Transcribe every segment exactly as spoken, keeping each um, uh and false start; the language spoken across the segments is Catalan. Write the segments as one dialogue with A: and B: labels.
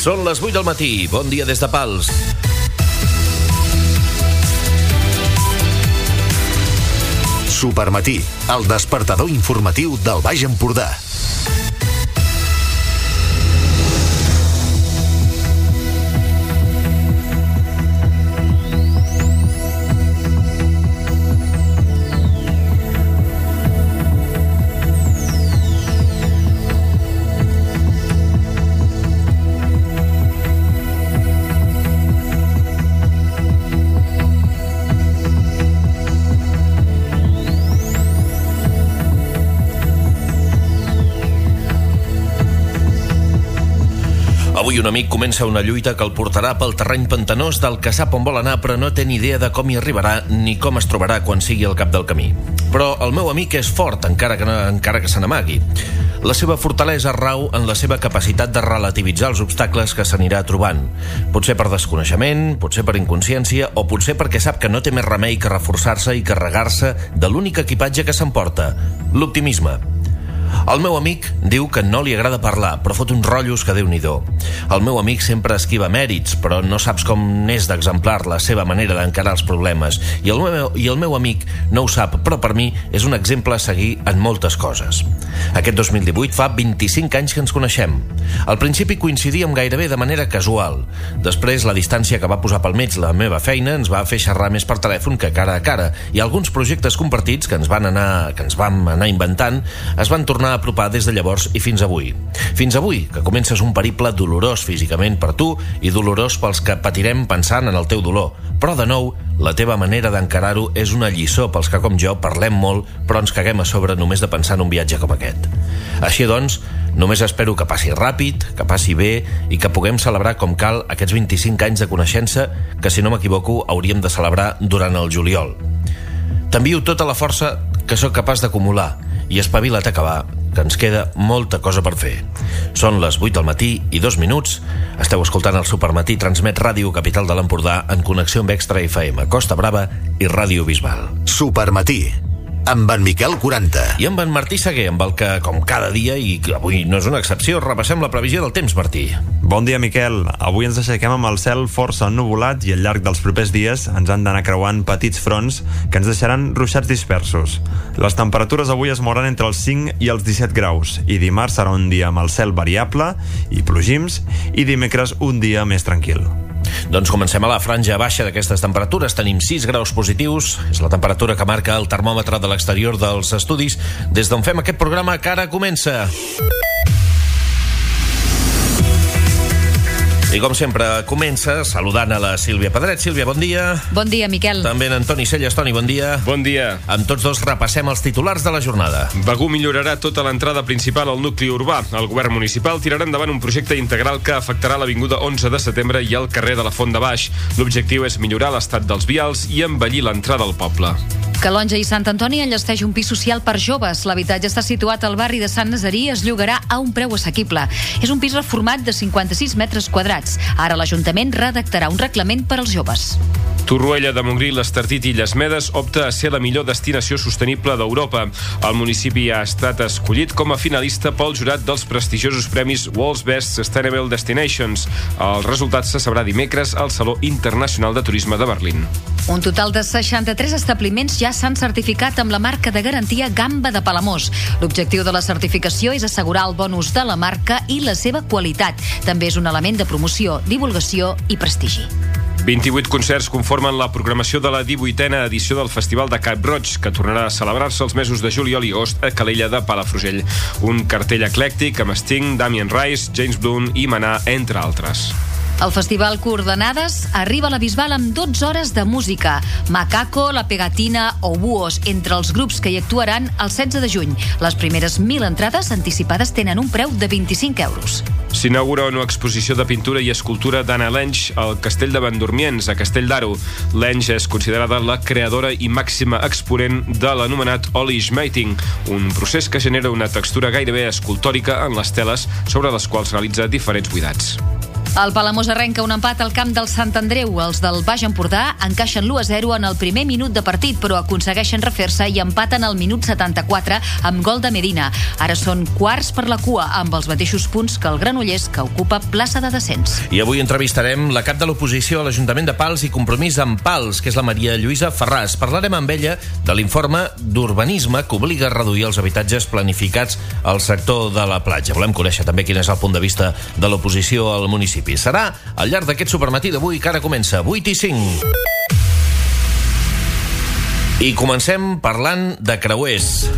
A: Són les vuit del matí. Bon dia des de Pals.
B: Supermatí, el despertador informatiu del Baix Empordà.
A: Avui un amic comença una lluita que el portarà pel terreny pantanós del que sap on vol anar, però no té ni idea de com hi arribarà ni com es trobarà quan sigui al cap del camí. Però el meu amic és fort, encara que, no, encara que se n'amagui. La seva fortalesa rau en la seva capacitat de relativitzar els obstacles que s'anirà trobant. Potser per desconeixement, potser per inconsciència, o potser perquè sap que no té més remei que reforçar-se i carregar-se de l'únic equipatge que s'emporta, l'optimisme. El meu amic diu que no li agrada parlar, però fot uns rotllos que Déu-n'hi-do. El meu amic sempre esquiva mèrits, però no saps com n'és d'exemplar la seva manera d'encarar els problemes. I el, meu, I el meu amic no ho sap, però per mi és un exemple a seguir en moltes coses. Aquest dos mil divuit fa vint-i-cinc anys que ens coneixem. Al principi coincidíem gairebé de manera casual. Després, la distància que va posar pel mig la meva feina ens va fer xerrar més per telèfon que cara a cara, i alguns projectes compartits que ens van anar, que ens vam anar inventant es van tornar a apropar des de llavors i fins avui. Fins avui, que comences un periple dolorós físicament per tu i dolorós pels que patirem pensant en el teu dolor. Però, de nou, la teva manera d'encarar-ho és una lliçó pels que, com jo, parlem molt, però ens caguem a sobre només de pensar en un viatge com aquest. Així doncs, només espero que passi ràpid, que passi bé i que puguem celebrar com cal aquests vint-i-cinc anys de coneixença que, si no m'equivoco, hauríem de celebrar durant el juliol. T'envio tota la força que sóc capaç d'acumular i espavila't a acabar, que ens queda molta cosa per fer. Són les vuit del matí i dos minuts. Esteu escoltant el Supermatí, transmet Ràdio Capital de l'Empordà en connexió amb Extra F M, Costa Brava i Ràdio Bisbal.
B: Supermatí, amb en Miquel quaranta.
A: I amb en Martí Seguer, amb el que, com cada dia, i avui no és una excepció, repassem la previsió del temps, Martí.
C: Bon dia, Miquel. Avui ens aixequem amb el cel força ennuvolat i al llarg dels propers dies ens han d'anar creuant petits fronts que ens deixaran ruixats dispersos. Les temperatures avui es moran entre els cinc i els disset graus i dimarts serà un dia amb el cel variable i plogims i dimecres un dia més tranquil.
A: Doncs comencem a la franja baixa d'aquestes temperatures. Tenim sis graus positius. És la temperatura que marca el termòmetre de l'exterior dels estudis des d'on fem aquest programa que ara comença. I com sempre, comença saludant a la Sílvia Pedret. Sílvia, bon dia.
D: Bon dia, Miquel.
A: També en Antoni Celles. Toni, bon dia.
E: Bon dia.
A: Amb tots dos repassem els titulars de la jornada.
E: Begur millorarà tota l'entrada principal al nucli urbà. El govern municipal tirarà endavant un projecte integral que afectarà l'avinguda onze de setembre i el carrer de la Font de Baix. L'objectiu és millorar l'estat dels vials i embellir l'entrada al poble.
D: Calonge i Sant Antoni enllesteix un pis social per joves. L'habitatge està situat al barri de Sant Nazarí i es llogarà a un preu assequible. És un pis reformat de cinquanta-sis metres quadrats. Ara l'Ajuntament redactarà un reglament per als joves.
E: Torroella de Montgrí, l'Estartit i Llasmedes opta a ser la millor destinació sostenible d'Europa. El municipi ha estat escollit com a finalista pel jurat dels prestigiosos premis World's Best Sustainable Destinations. El resultat se sabrà dimecres al Saló Internacional de Turisme de Berlín.
D: Un total de seixanta-tres establiments ja s'han certificat amb la marca de garantia Gamba de Palamós. L'objectiu de la certificació és assegurar el bon ús de la marca i la seva qualitat. També és un element de promoció, divulgació i prestigi.
E: vint-i-vuit concerts conformen la programació de la divuitena edició del Festival de Cap Roig, que tornarà a celebrar-se els mesos de juliol i agost a Calella de Palafrugell. Un cartell eclèctic amb Sting, Damien Rice, James Blunt i Maná, entre altres.
D: El Festival Coordenades arriba a la Bisbal amb dotze hores de música. Macaco, La Pegatina o Búhos, entre els grups que hi actuaran el setze de juny. Les primeres mil entrades anticipades tenen un preu de vint-i-cinc euros.
E: S'inaugura una exposició de pintura i escultura d'Anna Lench al Castell de Vendormiens, a Castell d'Aro. Lench és considerada la creadora i màxima exponent de l'anomenat Olish Mating, un procés que genera una textura gairebé escultòrica en les teles sobre les quals realitza diferents buidats.
D: El Palamós arrenca un empat al camp del Sant Andreu. Els del Baix Empordà encaixen l'u a zero en el primer minut de partit, però aconsegueixen refer-se i empaten al minut setanta-quatre amb gol de Medina. Ara són quarts per la cua, amb els mateixos punts que el Granollers, que ocupa plaça de descens.
A: I avui entrevistarem la cap de l'oposició a l'Ajuntament de Pals i Compromís amb Pals, que és la Maria Lluïsa Ferràs. Parlarem amb ella de l'informe d'urbanisme que obliga a reduir els habitatges planificats al sector de la platja. Volem conèixer també quin és el punt de vista de l'oposició al municipi. Serà al llarg d'aquest supermatí d'avui, que ara comença vuit i cinc. I comencem parlant de creuers.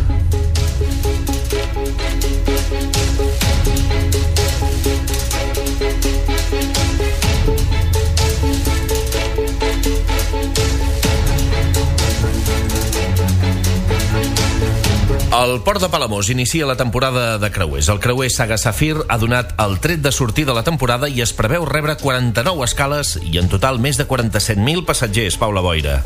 A: El Port de Palamós inicia la temporada de creuers. El creuer Saga Safir ha donat el tret de sortir de la temporada i es preveu rebre quaranta-nou escales i en total més de quaranta-set mil passatgers. Paula Boira.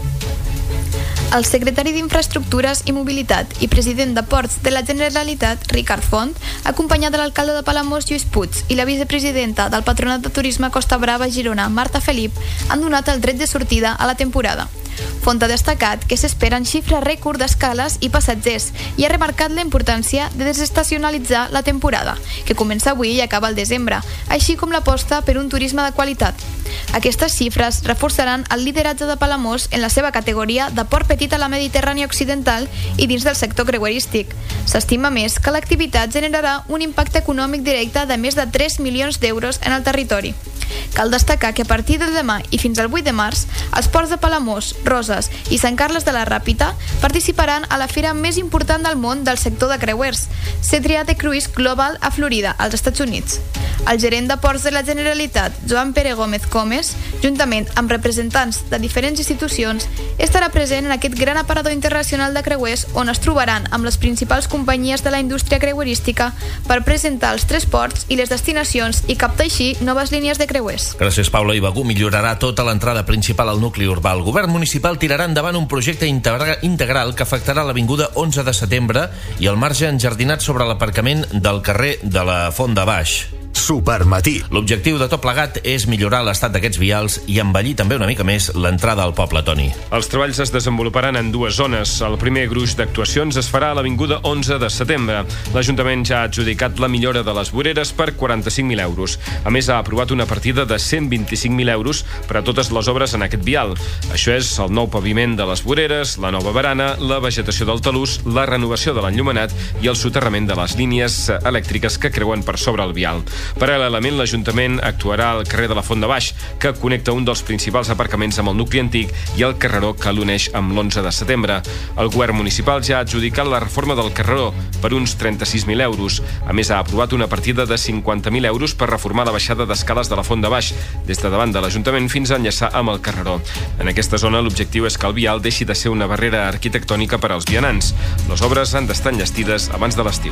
F: El secretari d'Infraestructures i Mobilitat i president de Ports de la Generalitat, Ricard Font, acompanyat de l'alcalde de Palamós, Lluís Puig, i la vicepresidenta del Patronat de Turisme Costa Brava, Girona, Marta Felip, han donat el tret de sortida a la temporada. Font ha destacat que s'esperen xifres rècord d'escales i passatgers i ha remarcat la importància de desestacionalitzar la temporada, que comença avui i acaba al desembre, així com l'aposta per un turisme de qualitat. Aquestes xifres reforçaran el lideratge de Palamós en la seva categoria de port petit a la Mediterrània Occidental i dins del sector creuerístic. S'estima més que l'activitat generarà un impacte econòmic directe de més de tres milions d'euros en el territori. Cal destacar que a partir de demà i fins al vuit de març, els ports de Palamós, Roses i Sant Carles de la Ràpita participaran a la fira més important del món del sector de creuers, C tres A Cruise Global a Florida, als Estats Units. El gerent de Ports de la Generalitat, Joan Pere Gómez Comes, juntament amb representants de diferents institucions, estarà present en aquest gran aparador internacional de creuers on es trobaran amb les principals companyies de la indústria creuerística per presentar els tres ports i les destinacions i captar així noves línies de creuers.
A: Gràcies, Paula. I Begur millorarà tota l'entrada principal al nucli urbà. El govern municipal tirarà endavant un projecte integra- integral que afectarà l'avinguda onze de setembre i el marge enjardinat sobre l'aparcament del carrer de la Font de Baix.
B: Supermatí.
A: L'objectiu de tot plegat és millorar l'estat d'aquests vials i embellir també una mica més l'entrada al poble, Toni.
E: Els treballs es desenvoluparan en dues zones. El primer gruix d'actuacions es farà a l'avinguda onze de setembre. L'Ajuntament ja ha adjudicat la millora de les voreres per quaranta-cinc mil euros. A més, ha aprovat una partida de cent vint-i-cinc mil euros per a totes les obres en aquest vial. Això és el nou paviment de les voreres, la nova barana, la vegetació del talús, la renovació de l'enllumenat i el soterrament de les línies elèctriques que creuen per sobre el vial. Paral·lelament, l'Ajuntament actuarà al carrer de la Font de Baix, que connecta un dels principals aparcaments amb el nucli antic i el carreró que l'uneix amb l'onze de setembre. El govern municipal ja ha adjudicat la reforma del carreró per uns trenta-sis mil euros. A més, ha aprovat una partida de cinquanta mil euros per reformar la baixada d'escales de la Font de Baix, des de davant de l'Ajuntament fins a enllaçar amb el carreró. En aquesta zona, l'objectiu és que el vial deixi de ser una barrera arquitectònica per als vianants. Les obres han d'estar enllestides abans de l'estiu.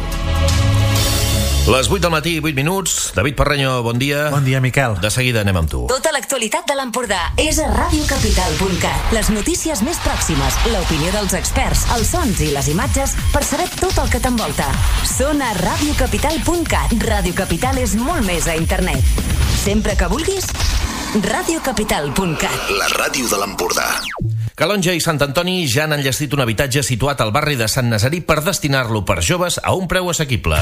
A: Les vuit del matí, vuit minuts. David Parreño, bon dia.
G: Bon dia, Miquel.
A: De seguida anem amb tu.
H: Tota l'actualitat de l'Empordà és a ràdio capital punt cat. Les notícies més pròximes, l'opinió dels experts, els sons i les imatges per saber tot el que t'envolta. Són a ràdio capital punt cat. Ràdio Capital és molt més a internet. Sempre que vulguis, ràdio capital punt cat.
B: La ràdio de l'Empordà.
A: Calonge i Sant Antoni ja han enllestit un habitatge situat al barri de Sant Nazarí per destinar-lo per joves a un preu assequible.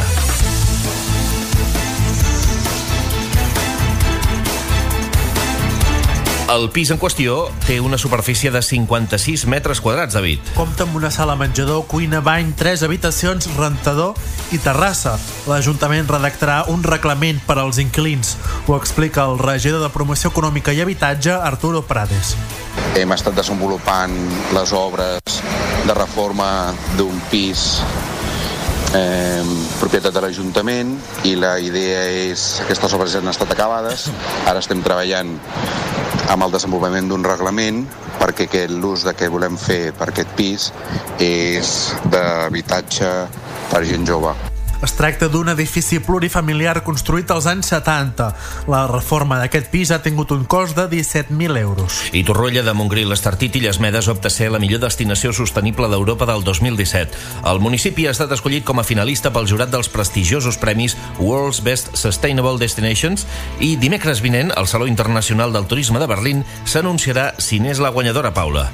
A: El pis en qüestió té una superfície de cinquanta-sis metres quadrats, David.
G: Compta amb una sala menjador, cuina, bany, tres habitacions, rentador i terrassa. L'Ajuntament redactarà un reglament per als inquilins. Ho explica el regidor de Promoció Econòmica i Habitatge, Arturo Prades.
I: Hem estat desenvolupant les obres de reforma d'un pis eh, propietat de l'Ajuntament i la idea és, aquestes obres ja han estat acabades, ara estem treballant amb el desenvolupament d'un reglament perquè l'ús que volem fer per aquest pis és d'habitatge per gent jove.
G: Es tracta d'un edifici plurifamiliar construït als anys setanta. La reforma d'aquest pis ha tingut un cost de disset mil euros.
A: I Torroella de Montgrí, l'Estartit i les Medes opta a ser la millor destinació sostenible d'Europa del dos mil disset. El municipi ha estat escollit com a finalista pel jurat dels prestigiosos premis World's Best Sustainable Destinations i dimecres vinent, al Saló Internacional del Turisme de Berlín, s'anunciarà si n'és la guanyadora, Paula.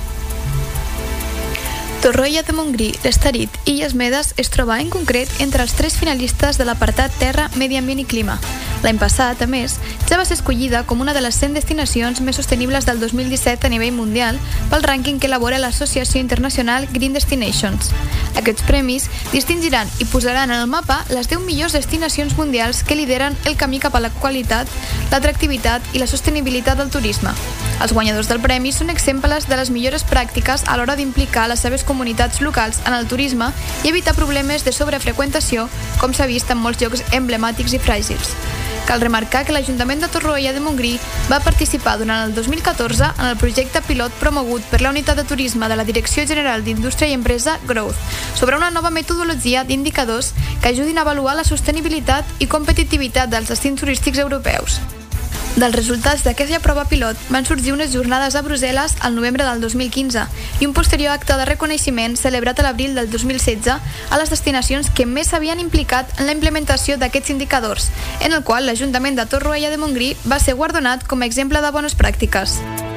F: Torroella de Montgrí, l'Estarit i les Medes es troba en concret entre els tres finalistes de l'apartat Terra, Medi Ambient i Clima. L'any passat, a més, ja va ser escollida com una de les cent destinacions més sostenibles del dos mil disset a nivell mundial pel rànquing que elabora l'Associació Internacional Green Destinations. Aquests premis distingiran i posaran en el mapa les deu millors destinacions mundials que lideren el camí cap a la qualitat, l'atractivitat i la sostenibilitat del turisme. Els guanyadors del premi són exemples de les millores pràctiques a l'hora d'implicar les seves comunitats locals en el turisme i evitar problemes de sobrefreqüentació, com s'ha vist en molts llocs emblemàtics i fràgils. Cal remarcar que l'Ajuntament de Torroella de Montgrí va participar durant el dos mil catorze en el projecte pilot promogut per la Unitat de Turisme de la Direcció General d'Indústria i Empresa, Growth, sobre una nova metodologia d'indicadors que ajudin a avaluar la sostenibilitat i competitivitat dels destins turístics europeus. Dels resultats d'aquesta prova pilot van sorgir unes jornades a Brussel·les al novembre del dos mil quinze i un posterior acte de reconeixement celebrat a l'abril del dos mil setze a les destinacions que més s'havien implicat en la implementació d'aquests indicadors, en el qual l'Ajuntament de Torroella de Montgrí va ser guardonat com a exemple de bones pràctiques.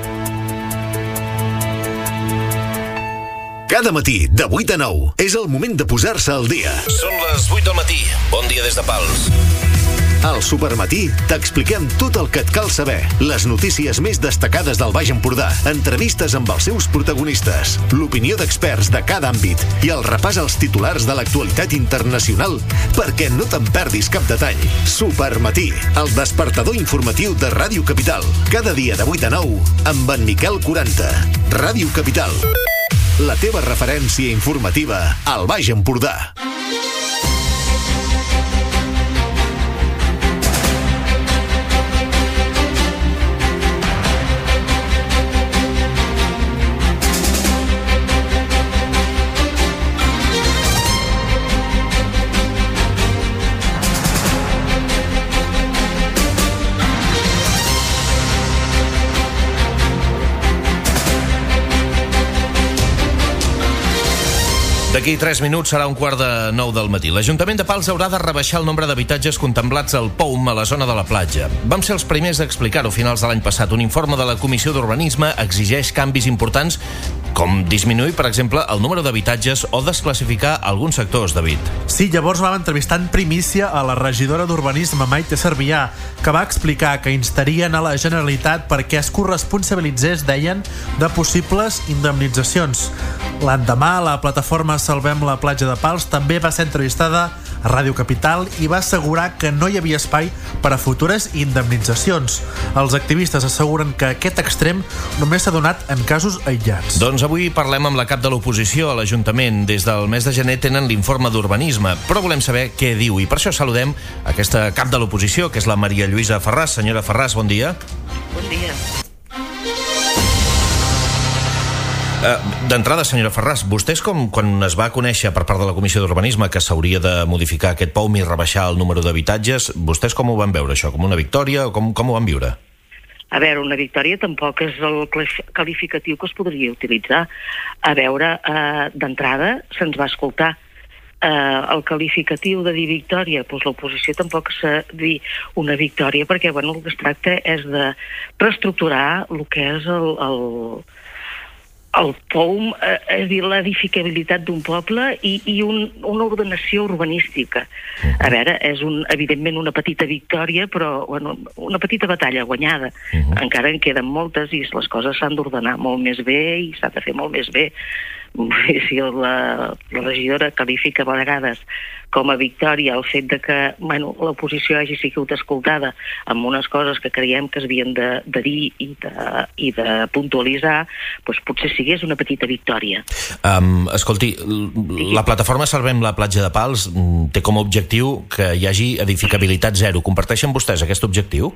B: Cada matí, de vuit a nou, és el moment de posar-se al dia.
A: Són les vuit del matí. Bon dia des de Pals.
B: Al Supermatí t'expliquem tot el que et cal saber. Les notícies més destacades del Baix Empordà, entrevistes amb els seus protagonistes, l'opinió d'experts de cada àmbit i el repàs als titulars de l'actualitat internacional perquè no te'n perdis cap detall. Supermatí, el despertador informatiu de Ràdio Capital. Cada dia de vuit a nou amb en Miquel quaranta. Ràdio Capital, la teva referència informativa al Baix Empordà.
A: D'aquí tres minuts serà un quart de nou del matí. L'Ajuntament de Pals haurà de rebaixar el nombre d'habitatges contemplats al P O U M a la zona de la platja. Vam ser els primers a explicar-ho a finals de l'any passat. Un informe de la Comissió d'Urbanisme exigeix canvis importants com disminuir, per exemple, el número d'habitatges o desclassificar alguns sectors, David.
G: Sí, llavors vam entrevistar en primícia a la regidora d'Urbanisme, Maite Servià, que va explicar que instarien a la Generalitat perquè es corresponsabilitzés, deien, de possibles indemnitzacions. L'endemà, la plataforma Salvem la platja de Pals també va ser entrevistada a Ràdio Capital i va assegurar que no hi havia espai per a futures indemnitzacions. Els activistes asseguren que aquest extrem només s'ha donat en casos aïllats.
A: Doncs avui parlem amb la cap de l'oposició a l'Ajuntament. Des del mes de gener tenen l'informe d'urbanisme, però volem saber què diu i per això saludem aquesta cap de l'oposició, que és la Maria Lluïsa Ferràs. Senyora Ferràs, bon dia.
J: Bon dia.
A: Uh, D'entrada, senyora Ferràs, vostès com quan es va conèixer per part de la Comissió d'Urbanisme que s'hauria de modificar aquest P O U M i rebaixar el número d'habitatges, vostès com ho van veure això? Com una victòria o com, com ho van viure?
J: A veure, una victòria tampoc és el qualificatiu que es podria utilitzar. A veure, eh, d'entrada se'ns va escoltar. Eh, el qualificatiu de dir victòria, doncs l'oposició tampoc s'ha de dir una victòria, perquè bueno, el que es tracta és de reestructurar el que és el... el el P O U M, eh, és dir, l'edificabilitat d'un poble i, i un, una ordenació urbanística. A veure, és un, evidentment una petita victòria, però bueno, una petita batalla guanyada. Uh-huh. Encara en queden moltes i les coses s'han d'ordenar molt més bé i s'ha de fer molt més bé. Si la, la regidora qualifica a vegades com a victòria el fet de que bueno, l'oposició hagi sigut escoltada amb unes coses que creiem que es havien de, de dir i de, i de puntualitzar, doncs potser sigués una petita victòria.
A: Um, escolti, la plataforma Salvem la platja de Pals té com a objectiu que hi hagi edificabilitat zero. Comparteixen vostès aquest objectiu?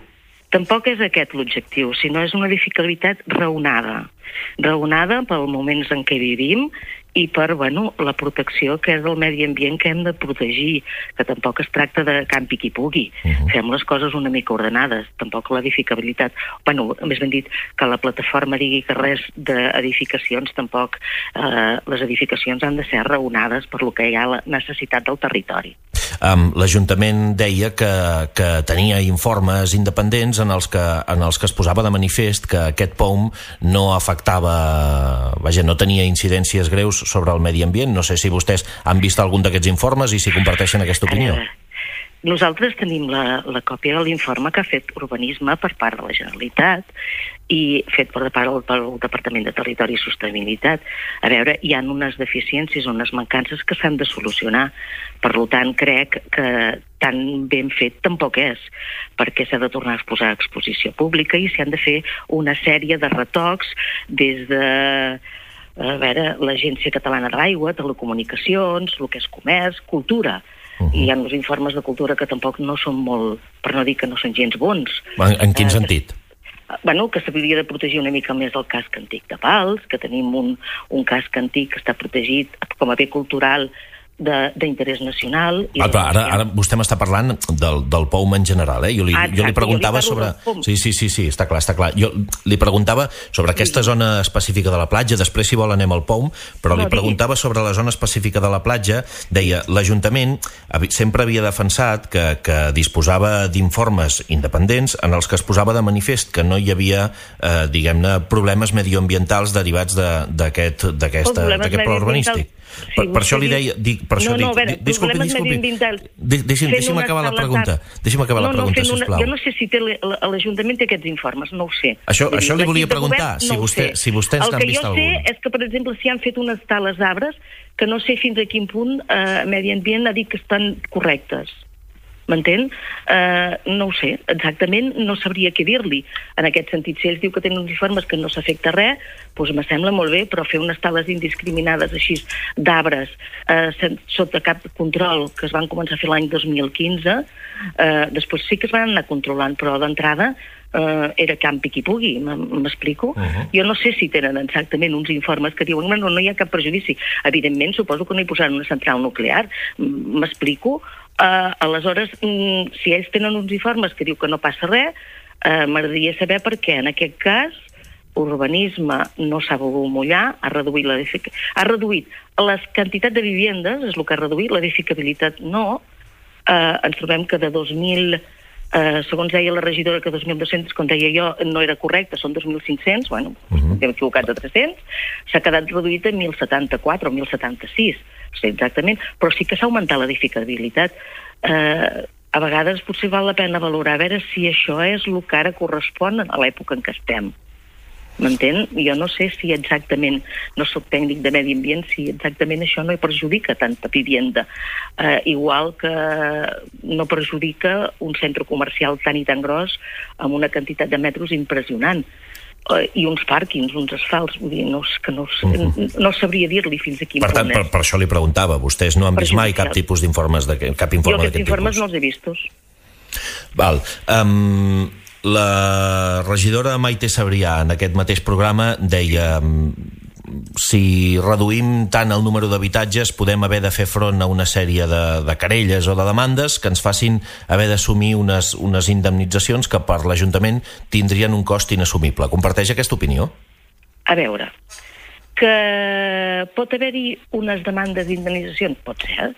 J: Tampoc és aquest l'objectiu, sinó és una edificabilitat raonada. Raonada pels moments en què vivim i per, bueno, la protecció que és del medi ambient que hem de protegir, que tampoc es tracta de campi qui pugui. Uh-huh. Fem les coses una mica ordenades, tampoc l'edificabilitat. Bueno, més ben dit, que la plataforma digui que res d'edificacions, tampoc eh, les edificacions han de ser raonades per lo que hi ha la necessitat del territori.
A: Um, L'Ajuntament deia que, que tenia informes independents en els, que, en els que es posava de manifest que aquest P O M no afectava, vaja, no tenia incidències greus sobre el medi ambient. No sé si vostès han vist algun d'aquests informes i si comparteixen aquesta opinió.
J: Eh, nosaltres tenim la, la còpia de l'informe que ha fet Urbanisme per part de la Generalitat i fet per part del, pel Departament de Territori i Sostenibilitat. A veure, hi ha unes deficiències, unes mancances que s'han de solucionar. Per tant, crec que tan ben fet tampoc és, perquè s'ha de tornar a exposar a exposició pública i s'han de fer una sèrie de retocs des de a veure, l'Agència Catalana de l'Aigua, telecomunicacions, el que és comerç, cultura. Uh-huh. I hi ha uns informes de cultura que tampoc no són molt, per no dir que no són gens bons.
A: En, en quin uh, sentit?
J: Bueno, que s'hauria de protegir una mica més el casc antic de Pals, que tenim un, un casc antic que està protegit com a bé cultural d'interès nacional. I
A: ah, però ara, ara vostè m'està parlant del, del P O M en general, eh? Jo li, ah, jo li preguntava jo li sobre... Sí, sí, sí, sí, està clar, està clar. Jo li preguntava sobre aquesta sí. zona específica de la platja, després si vol anem al P O M, però no, li preguntava digui. sobre la zona específica de la platja, deia, l'Ajuntament sempre havia defensat que, que disposava d'informes independents en els que es posava de manifest que no hi havia, eh, diguem-ne, problemes medioambientals derivats d'aquest de, d'aquest pla urbanístic. Sí, per, per això li deia... Dic, per això
J: no, no,
A: dic,
J: a veure,
A: disculpi, disculpi. Deixi'm, deixi'm acabar la pregunta. Deixi'm acabar no, la pregunta, no, sisplau.
J: Jo no sé si té l'Ajuntament té aquests informes, no ho sé.
A: Això, això li volia preguntar, govern, si, no vostè, si vostès n'han vist algun.
J: El que jo sé és que, per exemple, si han fet unes tales arbres que no sé fins a quin punt eh, Medi Ambient ha dit que estan correctes. M'entén? Uh, no ho sé, exactament no sabria què dir-li. En aquest sentit, si ells diu que tenen uns informes que no s'afecta res, doncs me sembla molt bé, però fer unes tales indiscriminades així d'arbres uh, sota cap control, que es van començar a fer l'any dos mil quinze, uh, després sí que es van anar controlant, però d'entrada uh, era campi qui pugui, m'explico? Uh-huh. Jo no sé si tenen exactament uns informes que diuen no, no hi ha cap perjudici. Evidentment, suposo que no hi posaran una central nuclear, m'explico? Uh, aleshores, mm, si ells tenen uns informes que diu que no passa res, uh, m'agradaria saber per què en aquest cas Urbanisme no s'ha volgut mullar, ha reduït la ha reduït les quantitats de vivendes, és el que ha reduït, l'edificabilitat no. Uh, ens trobem que de dos mil, uh, segons deia la regidora, que dos mil dos-cents, com deia jo, no era correcte, són dos mil cinc-cents, bueno, uh-huh. hem equivocat de tres-cents, s'ha quedat reduït a mil setanta-quatre o mil setanta-sis. Sí, exactament, però sí que s'ha augmentat l'edificabilitat. Eh, a vegades potser val la pena valorar a veure si això és el que ara correspon a l'època en què estem. M'entén? Jo no sé si exactament, no soc tècnic de medi ambient, si exactament això no hi perjudica tanta vivienda. Eh, igual que no perjudica un centre comercial tan i tan gros amb una quantitat de metres impressionant. I uns pàrquings, uns asfalts, vull dir, no, que no, uh-huh. no sabria dir-li fins a quin
A: per tant,
J: punt és.
A: Per, per això li preguntava, vostès no han vist mai cap tipus d'informes de cap informe
J: jo aquests informes
A: tipus.
J: No els he vistos.
A: Val. Um, la regidora Maite Sabrià en aquest mateix programa deia um, si reduïm tant el número d'habitatges podem haver de fer front a una sèrie de, de querelles o de demandes que ens facin haver d'assumir unes, unes indemnitzacions que per l'Ajuntament tindrien un cost inassumible. Comparteix aquesta opinió?
J: A veure, que pot haver-hi unes demandes d'indemnitzacions, pot ser,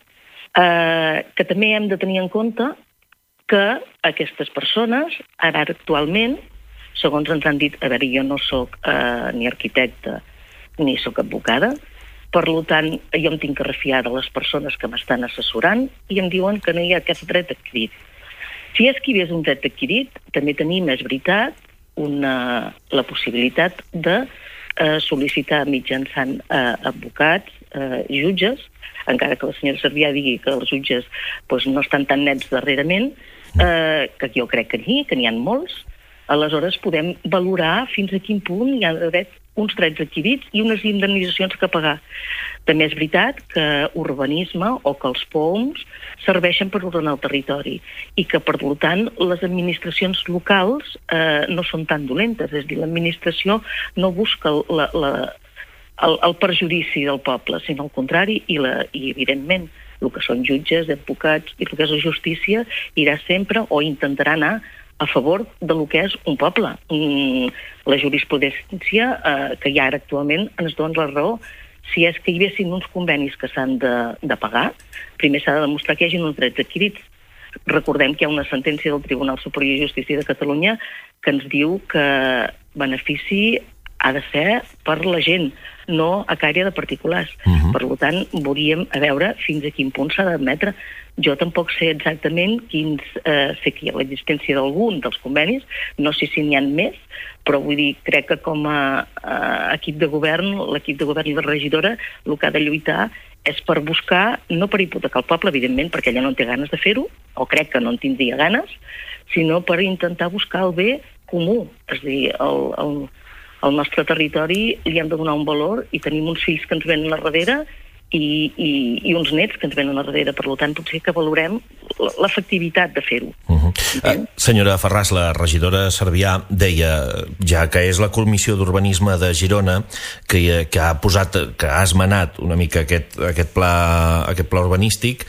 J: eh, que també hem de tenir en compte que aquestes persones, ara actualment, segons ens han dit, a veure, jo no soc eh, ni arquitecte ni sóc advocada, per tant, jo em tinc que refiar de les persones que m'estan assessorant i em diuen que no hi ha aquest dret adquirit. Si és que hi hagués un dret adquirit, també tenim, és veritat, una, la possibilitat de eh, sol·licitar mitjançant eh, advocats, eh, jutges, encara que la senyora Sabrià digui que els jutges doncs, no estan tan nets darrerament, eh, que jo crec que n'hi, que n'hi ha molts, aleshores podem valorar fins a quin punt hi ha d'haver uns drets adquirits i unes indemnitzacions que pagar. També és veritat que urbanisme o que els P O Ms serveixen per ordenar el territori i que, per tant, les administracions locals eh, no són tan dolentes. És a dir, l'administració no busca la, la, el, el perjudici del poble, sinó al contrari, i, la, i evidentment, el que són jutges, advocats i el que és la justícia irà sempre o intentarà anar a favor de lo que és un poble. Mm, la jurisprudència eh, que hi ha ara actualment ens dona la raó. Si és que hi haguessin uns convenis que s'han de, de pagar, primer s'ha de demostrar que hi hagi uns drets adquirits. Recordem que hi ha una sentència del Tribunal Superior de Justícia de Catalunya que ens diu que benefici ha de ser per la gent, no a caire de particulars. Uh-huh. Per tant, veuríem a veure fins a quin punt s'ha d'admetre. Jo tampoc sé exactament quins... Eh, sé que hi ha l'existència d'algun dels convenis, no sé si n'hi ha més, però vull dir, crec que com a, a equip de govern, l'equip de govern i la regidora, el que ha de lluitar és per buscar, no per hipotecar el poble, evidentment, perquè ella no en té ganes de fer-ho, o crec que no en tindria ganes, sinó per intentar buscar el bé comú. És a dir, el, el, al nostre territori li hem de donar un valor i tenim uns fills que ens venen a darrere i, i, i uns nets que ens venen a darrere. Per tant, potser que valorem l'efectivitat de fer-ho.
A: Uh-huh. Uh, senyora Ferràs, la regidora Cervià deia, ja que és la Comissió d'Urbanisme de Girona que, que ha posat, que ha esmenat una mica aquest, aquest, pla, aquest pla urbanístic,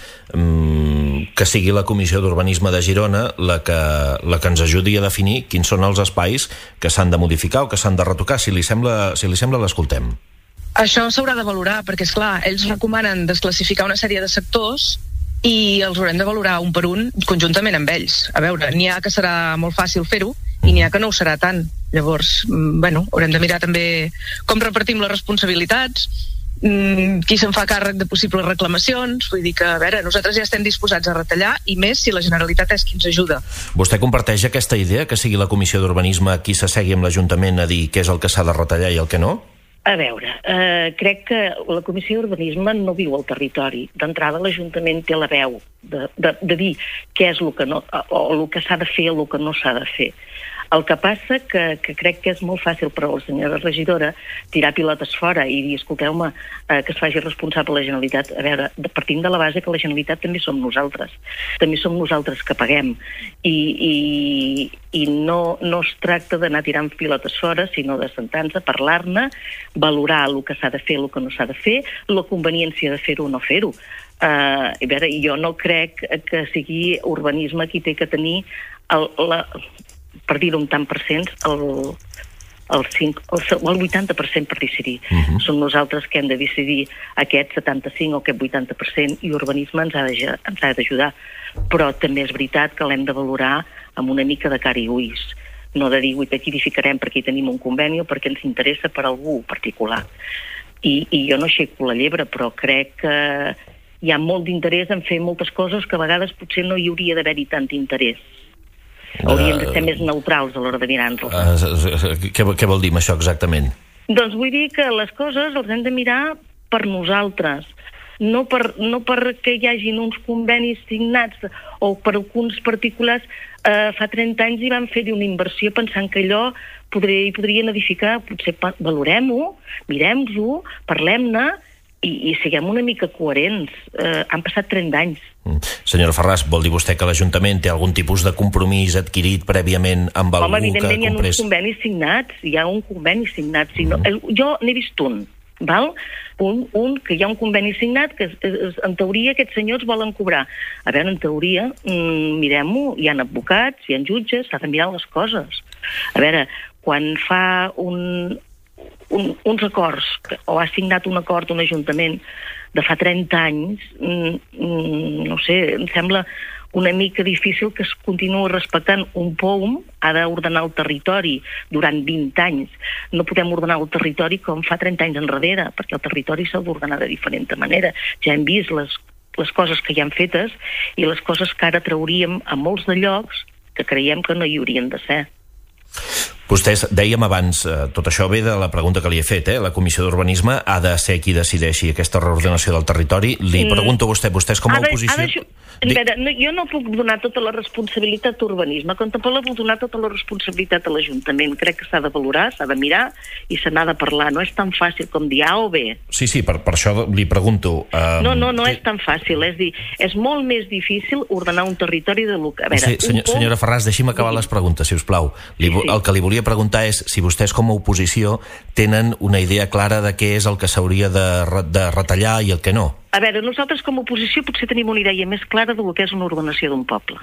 A: um, que sigui la Comissió d'Urbanisme de Girona la que, la que ens ajudi a definir quins són els espais que s'han de modificar o que s'han de retocar. Si li sembla, si li sembla, l'escoltem.
K: Això s'haurà de valorar, perquè, és clar, ells recomanen desclassificar una sèrie de sectors i els haurem de valorar un per un conjuntament amb ells. A veure, n'hi ha que serà molt fàcil fer-ho i n'hi ha que no ho serà tant. Llavors, bueno, haurem de mirar també com repartim les responsabilitats, qui se'n fa càrrec de possibles reclamacions. Vull dir que, a veure, nosaltres ja estem disposats a retallar, i més si la Generalitat és qui ens ajuda.
A: Vostè comparteix aquesta idea, que sigui la Comissió d'Urbanisme qui s'assegui amb l'Ajuntament a dir què és el que s'ha de retallar i el que no?
J: A veure, eh, crec que la Comissió d'Urbanisme no viu al territori. D'entrada, l'Ajuntament té la veu de, de, de dir què és el que no, o el que s'ha de fer o el que no s'ha de fer. El que passa que, que crec que és molt fàcil per a la senyora regidora tirar pilotes fora i dir, escolteu-me, eh, que es faci responsable la Generalitat. A veure, partint de la base que la Generalitat també som nosaltres. També som nosaltres que paguem. I, i, i no, no es tracta d'anar tirant pilotes fora, sinó de sentar-nos, parlar-ne, valorar el que s'ha de fer, el que no s'ha de fer, la conveniència de fer-ho o no fer-ho. Uh, a veure, jo no crec que sigui urbanisme qui té que tenir el, la, per dir-ho un tant per cent, el, el, cinc, el, el vuitanta per cent per decidir. Uh-huh. Som nosaltres que hem de decidir aquest setanta-cinc o aquest vuitanta per cent, i urbanisme ens ha de, ens ha d'ajudar. Però també és veritat que l'hem de valorar amb una mica de cara i ulls. No de dir, aquí edificarem perquè hi tenim un conveni o perquè ens interessa per algú particular. I, i jo no aixeco la llebre, però crec que hi ha molt d'interès en fer moltes coses que a vegades potser no hi hauria d'haver-hi tant interès. Hauríem de ser més neutrals a l'hora de mirar-nos.
A: Uh, què, què vol dir això exactament?
J: Doncs vull dir que les coses els hem de mirar per nosaltres, no, per, no perquè hi hagin uns convenis signats o per alguns particulars. Uh, fa trenta anys hi van fer-hi una inversió pensant que allò podria, hi podrien edificar. Potser valorem-ho, mirem-ho, parlem-ne i, i siguem una mica coherents. Uh, han passat trenta anys.
A: Mm. Senyora Ferràs, vol dir vostè que l'Ajuntament té algun tipus de compromís adquirit prèviament amb algú? Home,
J: evidentment
A: que
J: hi ha
A: comprés...
J: uns convenis signats, hi ha un conveni signat. Si no, el, jo n'he vist un, val? Un, un que hi ha un conveni signat que en teoria aquests senyors volen cobrar. A veure, en teoria, mm, mirem-ho, hi ha advocats, hi ha jutges, s'ha de mirar les coses. A veure, quan fa un, un, uns acords, o ha signat un acord un ajuntament de fa trenta anys, mm, no sé, em sembla una mica difícil que es continuï respectant. Un P O M ha d'ordenar el territori durant vint anys. No podem ordenar el territori com fa trenta anys enrere, perquè el territori s'ha d'ordenar de diferent manera. Ja hem vist les, les coses que hi han fetes i les coses que ara trauríem a molts de llocs que creiem que no hi haurien de ser.
A: Vostès, dèiem abans, eh, tot això ve de la pregunta que li he fet, eh? La Comissió d'Urbanisme ha de ser qui decideixi aquesta reordenació del territori. Li mm. pregunto a vostè, vostès com a oposició...
J: Ha de, ha de, veure, no, jo no puc donar tota la responsabilitat a urbanisme, com tampoc la puc donar tota la responsabilitat a l'Ajuntament. Crec que s'ha de valorar, s'ha de mirar i se n'ha de parlar. No és tan fàcil com dir A o B.
A: Sí, sí, per, per això li pregunto... Um...
J: No, no, no és tan fàcil. És dir, és molt més difícil ordenar un territori de... A veure,
A: sí, senyor,
J: pou...
A: senyora Ferraz, deixi'm acabar les preguntes, si us plau. Li, sí, sí. El que li volia preguntar és si vostès com a oposició tenen una idea clara de què és el que s'hauria de, de retallar i el que no.
J: A veure, nosaltres com a oposició potser tenim una idea més clara del que és una ordenació d'un poble.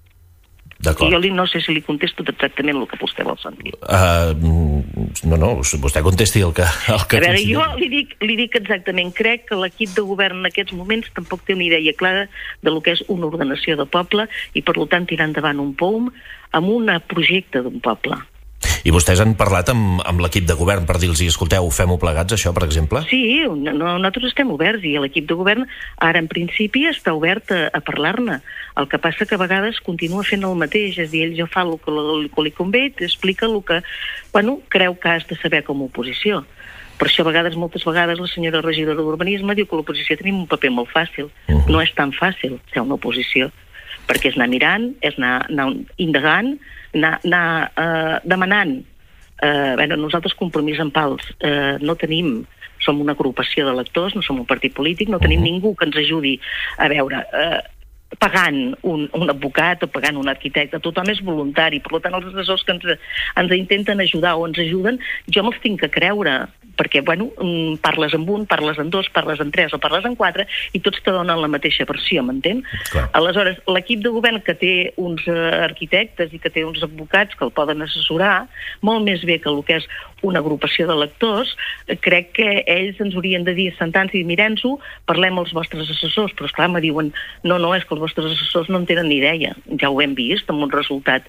A: D'acord.
J: I jo li, no sé si li contesto exactament el que vostè vol sentir.
A: Uh, no, no, vostè contesti el que, el que
J: a veure,
A: consideri.
J: jo li dic, li dic exactament, crec que l'equip de govern en aquests moments tampoc té una idea clara de lo que és una ordenació de poble i per tant tirar endavant un P O U M amb un projecte d'un poble.
A: I vostès han parlat amb, amb l'equip de govern per dir-los, escolteu, fem-ho plegats, això, per exemple?
J: Sí, no, nosaltres estem oberts i l'equip de govern ara en principi està obert a, a parlar-ne. El que passa que a vegades continua fent el mateix, és a dir, ell ja fa el que, el que li convé, t'explica el que bueno, creu que has de saber com a oposició. Per això a vegades, moltes vegades, la senyora regidora d'Urbanisme diu que l'oposició tenim un paper molt fàcil. Uh-huh. No és tan fàcil ser una oposició, perquè és anar mirant, és anar, anar indagant, anar, anar eh, demanant. Eh, bueno, nosaltres compromís en pals eh, no tenim, som una agrupació d'electors, no som un partit polític, no tenim ningú que ens ajudi a veure... Eh, pagant un, un advocat o pagant un arquitecte, tothom és voluntari, per tant els assessors que ens, ens intenten ajudar o ens ajuden, jo me'ls tinc que creure, perquè, bueno, parles amb un, parles amb dos, parles amb tres o parles amb quatre, i tots te donen la mateixa versió, m'entén? Aleshores, l'equip de govern que té uns uh, arquitectes i que té uns advocats que el poden assessorar, molt més bé que el que és una agrupació de lectors, crec que ells ens haurien de dir, sentant-se i dir, mirem-ho, parlem als vostres assessors, però esclar, me diuen, no, no, és que els vostres assessors no en tenen ni idea. Ja ho hem vist amb un resultat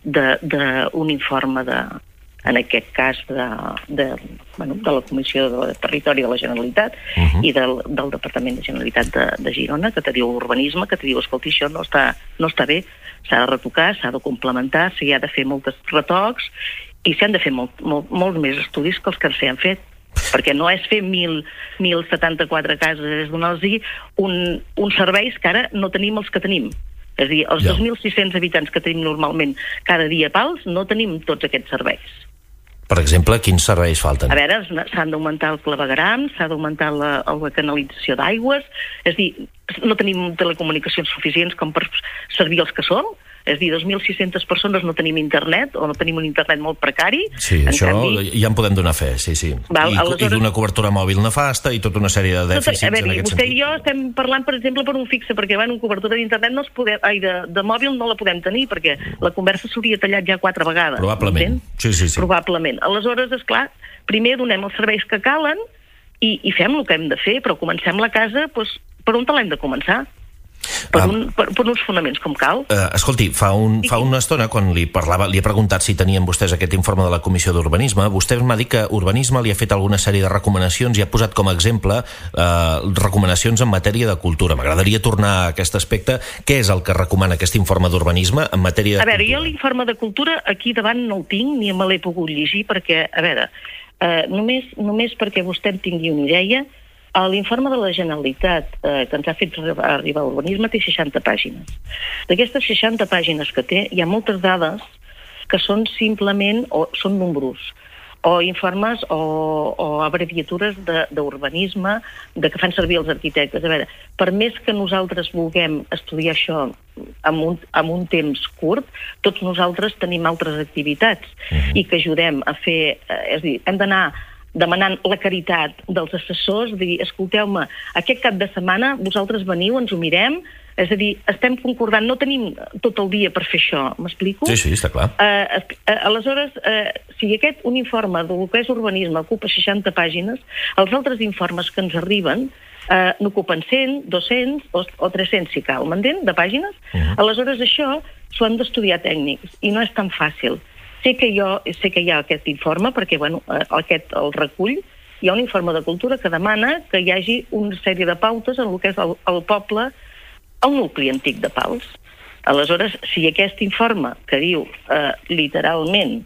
J: d'un informe de, en aquest cas de, de, bueno, de la Comissió de Territori de la Generalitat uh-huh. i del, del Departament de Generalitat de, de Girona, que te diu urbanisme, que te diu, escolta, això no està, no està bé, s'ha de retocar, s'ha de complementar, s'hi ha de fer molts retocs i s'han de fer molt, molt, molts més estudis que els que s'han fet, perquè no és fer mil setanta-quatre cases, és donar-los un, uns serveis que ara no tenim els que tenim. És a dir, els ja. dos mil sis-cents habitants que tenim normalment cada dia a Pals, no tenim tots aquests serveis.
A: Per exemple, quins serveis falten?
J: A veure, s'han d'augmentar el clavegueram, s'ha d'augmentar la, la canalització d'aigües, és a dir, no tenim telecomunicacions suficients com per servir els que som, és a dir, dos mil sis-centes persones no tenim internet, o no tenim un internet molt precari.
A: Sí, en això canvi... ja en podem donar fe, sí, sí. Val, I, aleshores... I d'una cobertura mòbil nefasta i tota una sèrie de dèficits
J: a veure,
A: en aquest
J: vostè
A: sentit.
J: I jo estem parlant, per exemple, per un fixe, perquè bueno, una cobertura d'internet no es podem, ai, de, de mòbil no la podem tenir, perquè la conversa s'hauria tallat ja quatre vegades.
A: Probablement. Sí, sí, sí.
J: Probablement. Aleshores, esclar, primer donem els serveis que calen i, i fem el que hem de fer, però comencem la casa, doncs, per on l'hem de començar? Per, un, per, per uns fonaments com cal.
A: Uh, escolti, fa, un, fa una estona, quan li parlava, li he preguntat si tenien vostès aquest informe de la Comissió d'Urbanisme, vostè m'ha dit que Urbanisme li ha fet alguna sèrie de recomanacions i ha posat com a exemple uh, recomanacions en matèria de cultura. M'agradaria tornar a aquest aspecte. Què és el que recomana aquest informe d'Urbanisme en matèria de
J: cultura? A veure,
A: cultura?
J: Jo l'informe de cultura aquí davant no el tinc, ni me l'he pogut llegir, perquè, a veure, uh, només, només perquè vostè en tingui una idea, l'informe de la Generalitat eh, que ens ha fet arribar a Urbanisme té seixanta pàgines. D'aquestes seixanta pàgines que té, hi ha moltes dades que són simplement, o són números, o informes o, o abreviatures d'urbanisme de, de que fan servir els arquitectes. A veure, per més que nosaltres vulguem estudiar això amb un, amb un temps curt, tots nosaltres tenim altres activitats uh-huh. i que ajudem a fer, eh, és a dir, hem d'anar demanant la caritat dels assessors, de dir, escolteu-me, aquest cap de setmana vosaltres veniu, ens ho mirem, és a dir, estem concordant, no tenim tot el dia per fer això, m'explico?
A: Sí, sí, està clar.
J: Uh, uh, aleshores, uh, si aquest un informe del que és urbanisme ocupa seixanta pàgines, els altres informes que ens arriben uh, n'ocupen cent, dos-cents o, o tres-cents, si cal, m'entén, de pàgines? Uh-huh. Aleshores, això s'ho han d'estudiar tècnics, i no és tan fàcil. Sé que, jo, sé que hi ha aquest informe, perquè bueno, aquest el recull, hi ha un informe de cultura que demana que hi hagi una sèrie de pautes en el que és el, el poble, el nucli antic de Pals. Aleshores, si aquest informe que diu eh, literalment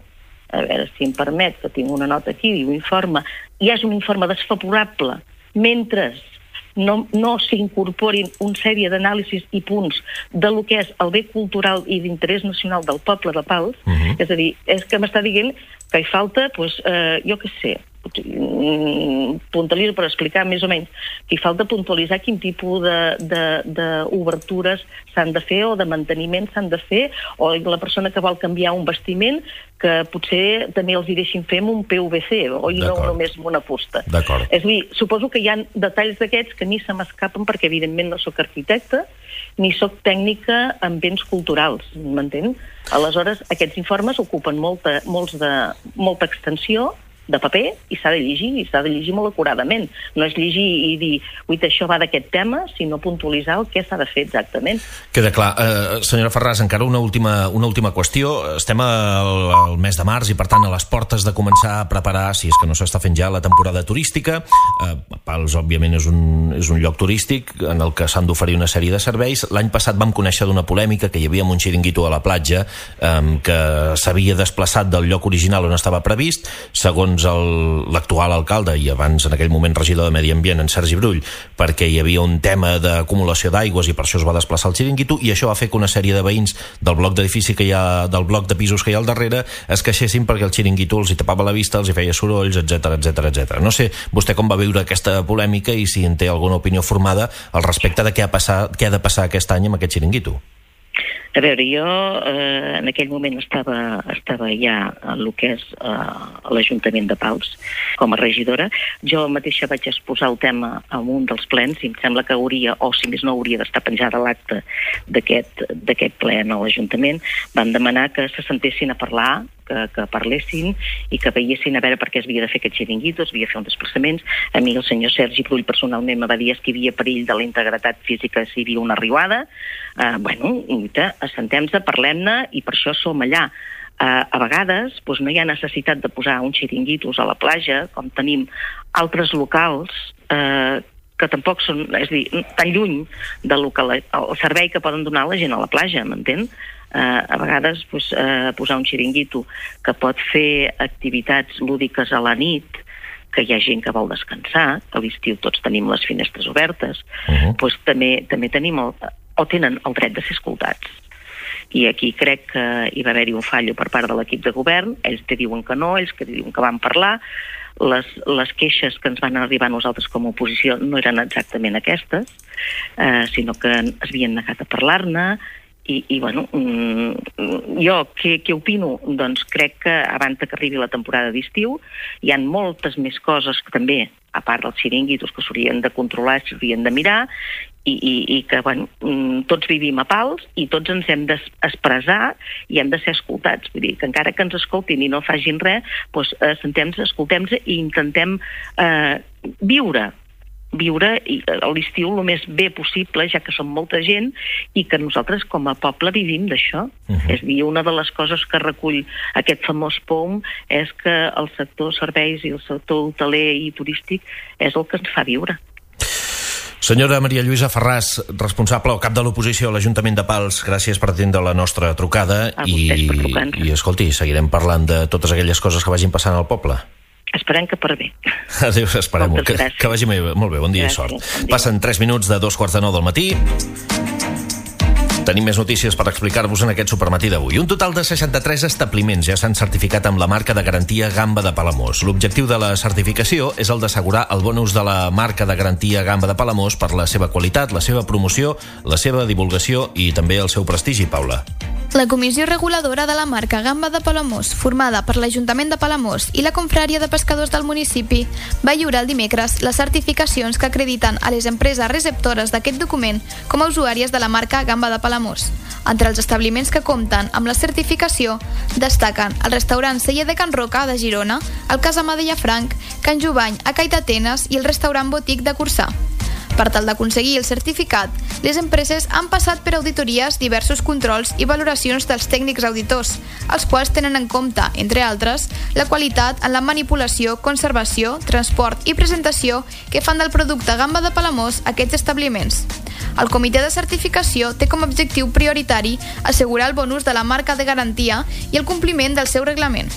J: a veure si em permet, que tinc una nota aquí, diu informe, hi hagi un informe desfavorable mentre no, no s'incorporin una sèrie d'anàlisis i punts de lo que és el bé cultural i d'interès nacional del poble de Pals. Uh-huh. És a dir, és que m'està dient que hi falta, doncs, eh, jo què sé, puntualitzar per explicar més o menys, que hi falta puntualitzar quin tipus d'obertures s'han de fer o de manteniment s'han de fer, o la persona que vol canviar un vestiment que potser també els hi deixin fer amb un P V C o no només amb una fusta.
A: D'acord.
J: És a dir, suposo que hi ha detalls d'aquests que ni se m'escapen perquè evidentment no sóc arquitecte ni sóc tècnica en béns culturals, m'entén? Aleshores, aquests informes ocupen molta, molts de, molta extensió de paper i s'ha de llegir, i s'ha de llegir molt acuradament. No és llegir i dir, ui, això va d'aquest tema, sinó puntualitzar el que s'ha de fer exactament.
A: Queda clar. Eh, senyora Ferràs, encara una última, una última qüestió. Estem al, al mes de març i, per tant, a les portes de començar a preparar, si és que no s'està fent ja, la temporada turística. Eh, Pals, òbviament, és un, és un lloc turístic en el que s'han d'oferir una sèrie de serveis. L'any passat vam conèixer d'una polèmica que hi havia un xiringuito a la platja eh, que s'havia desplaçat del lloc original on estava previst, segons l'actual alcalde i abans en aquell moment regidor de Medi Ambient, en Sergi Brull, perquè hi havia un tema d'acumulació d'aigües i per això es va desplaçar el xiringuito, i això va fer que una sèrie de veïns del bloc d'edifici que hi ha, del bloc de pisos que hi ha al darrere es queixessin perquè el xiringuito els hi tapava la vista, els hi feia sorolls, etcètera, etcètera, etcètera. No sé vostè com va viure aquesta polèmica i si en té alguna opinió formada al respecte de què ha, passat, què ha de passar aquest any amb aquest xiringuito.
J: A veure, jo eh, en aquell moment estava, estava ja en el que és eh, l'Ajuntament de Pals, com a regidora. Jo mateixa vaig exposar el tema en un dels plens i em sembla que hauria, o si més no hauria d'estar penjada l'acte d'aquest ple a l'Ajuntament. Van demanar que se sentessin a parlar, que, que parlessin i que veiessin a veure per què es havia de fer aquest xiringuito, es havia de fer uns desplaçaments. A mi el senyor Sergi Brull personalment me va dir que hi havia perill de la integritat física si hi havia una riuada. Uh, bueno, assentem-se, parlem-ne i per això som allà. Uh, a vegades doncs, no hi ha necessitat de posar uns xiringuitos a la platja, com tenim altres locals uh, que tampoc són, és a dir, tan lluny del local, el servei que poden donar la gent a la platja, m'entén? Uh, a vegades pues, uh, posar un xiringuito que pot fer activitats lúdiques a la nit, que hi ha gent que vol descansar, que a l'estiu tots tenim les finestres obertes, uh-huh. pues, també, també tenim el, o tenen el dret de ser escoltats. I aquí crec que hi va haver-hi un fallo per part de l'equip de govern, ells te diuen que no, ells que diuen que van parlar, les, les queixes que ens van arribar a nosaltres com a oposició no eren exactament aquestes, eh, sinó que es havien negat a parlar-ne. I, i bueno, jo què, què opino? Doncs crec que abans que arribi la temporada d'estiu hi ha moltes més coses que també, a part dels xiringuitos, que s'haurien de controlar, s'haurien de mirar, i, i, i que bueno, tots vivim a Pals i tots ens hem d'expressar i hem de ser escoltats. Vull dir que encara que ens escoltin i no facin res, doncs, eh, sentem-nos, escoltem-nos i intentem eh, viure viure a l'estiu el més bé possible, ja que som molta gent i que nosaltres com a poble vivim d'això. Uh-huh. És a dir, una de les coses que recull aquest famós P O M és que el sector serveis i el sector hoteler i turístic és el que ens fa viure.
A: Senyora Maria Lluïsa Ferràs, responsable o cap de l'oposició a l'Ajuntament de Pals, gràcies per atendre la nostra trucada i, i escolti, seguirem parlant de totes aquelles coses que vagin passant al poble.
J: Esperem que per bé.
A: Adéu, esperem que, que vagi molt bé. Bon dia i sort. Bon dia. Passen tres minuts de dos quarts de nou del matí. Tenim més notícies per explicar-vos en aquest supermatí d'avui. Un total de seixanta-tres establiments ja s'han certificat amb la marca de garantia Gamba de Palamós. L'objectiu de la certificació és el d'assegurar el bonus de la marca de garantia Gamba de Palamós per la seva qualitat, la seva promoció, la seva divulgació i també el seu prestigi, Paula.
F: La Comissió Reguladora de la marca Gamba de Palamós, formada per l'Ajuntament de Palamós i la Confrària de Pescadors del municipi, va lliurar el dimecres les certificacions que acrediten a les empreses receptores d'aquest document com a usuàries de la marca Gamba de Palamós. Entre els establiments que compten amb la certificació destaquen el restaurant Celler de Can Roca de Girona, el Casamar de Llafranc, Can Jubany a Calldetenes i el restaurant Botic de Corçà. Per tal d'aconseguir el certificat, les empreses han passat per auditories, diversos controls i valoracions dels tècnics auditors, els quals tenen en compte, entre altres, la qualitat en la manipulació, conservació, transport i presentació que fan del producte Gamba de Palamós aquests establiments. El comitè de certificació té com a objectiu prioritari assegurar el bonus de la marca de garantia i el compliment del seu reglament.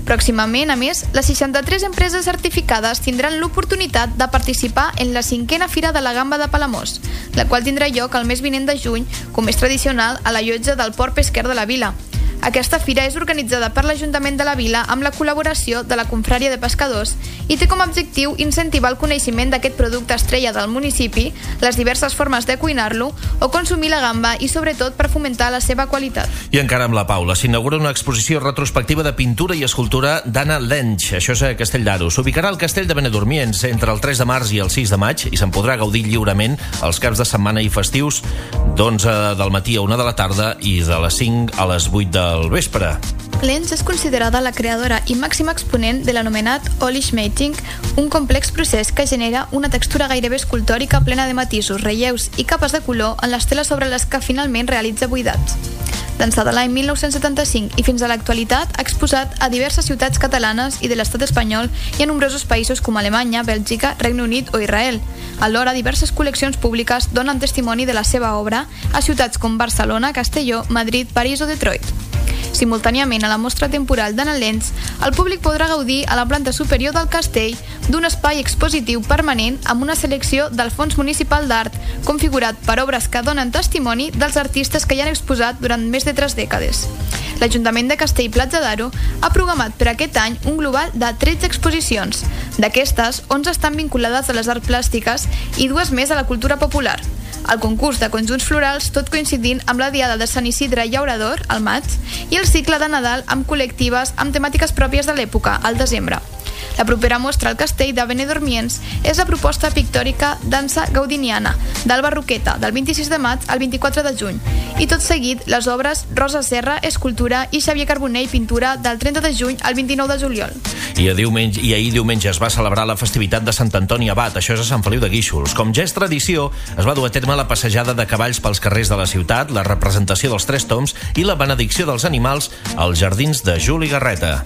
F: Pròximament, a més, les seixanta-tres empreses certificades tindran l'oportunitat de participar en la cinquena Fira de la Gamba de Palamós, la qual tindrà lloc el mes vinent de juny, com és tradicional, a la llotja del Port Pesquer de la Vila. Aquesta fira és organitzada per l'Ajuntament de la Vila amb la col·laboració de la Confrària de Pescadors i té com a objectiu incentivar el coneixement d'aquest producte estrella del municipi, les diverses formes de cuinar-lo o consumir la gamba i, sobretot, per fomentar la seva qualitat.
A: I encara amb la Paula, s'inaugura una exposició retrospectiva de pintura i escultura d'Anna Lench. Això és a Castell d'Aro. S'ubicarà al Castell de Benedormiens entre el tres de març i el sis de maig i se'n podrà gaudir lliurement els caps de setmana i festius d'onze del matí a una de la tarda i de les cinc a les vuit de al vespre.
F: Lench és considerada la creadora i màxima exponent de l'anomenat Polish Making, un complex procés que genera una textura gairebé escultòrica plena de matisos, relleus i capes de color en les teles sobre les que finalment realitza buidats. D'ençà de l'any mil nou-cents setanta-cinc i fins a l'actualitat ha exposat a diverses ciutats catalanes i de l'estat espanyol i a nombrosos països com Alemanya, Bèlgica, Regne Unit o Israel. Alhora, diverses col·leccions públiques donen testimoni de la seva obra a ciutats com Barcelona, Castelló, Madrid, París o Detroit. Simultàniament a la mostra temporal d'Anna Lench, el públic podrà gaudir a la planta superior del castell d'un espai expositiu permanent amb una selecció del Fons Municipal d'Art configurat per obres que donen testimoni dels artistes que hi han exposat durant més de tres dècades. L'Ajuntament de Castell-Platja d'Aro ha programat per aquest any un global de tretze exposicions. D'aquestes, onze estan vinculades a les arts plàstiques i dues més a la cultura popular. El concurs de conjunts florals, tot coincidint amb la Diada de Sant Isidre Llaurador, al maig, i el cicle de Nadal amb col·lectives amb temàtiques pròpies de l'època, al desembre. La propera mostra al Castell de Benedormiens és la proposta pictòrica Dansa Gaudiniana, d'Alba Roqueta, del vint-i-sis de maig al vint-i-quatre de juny, i tot seguit les obres Rosa Serra, Escultura, i Xavier Carbonell, Pintura, del trenta de juny al vint-i-nou de juliol.
A: I, a diumenge, I ahir diumenge es va celebrar la festivitat de Sant Antoni Abat, això és a Sant Feliu de Guíxols. Com ja és tradició, es va dur a terme la passejada de cavalls pels carrers de la ciutat, la representació dels Tres Tombs i la benedicció dels animals als jardins de Juli Garreta.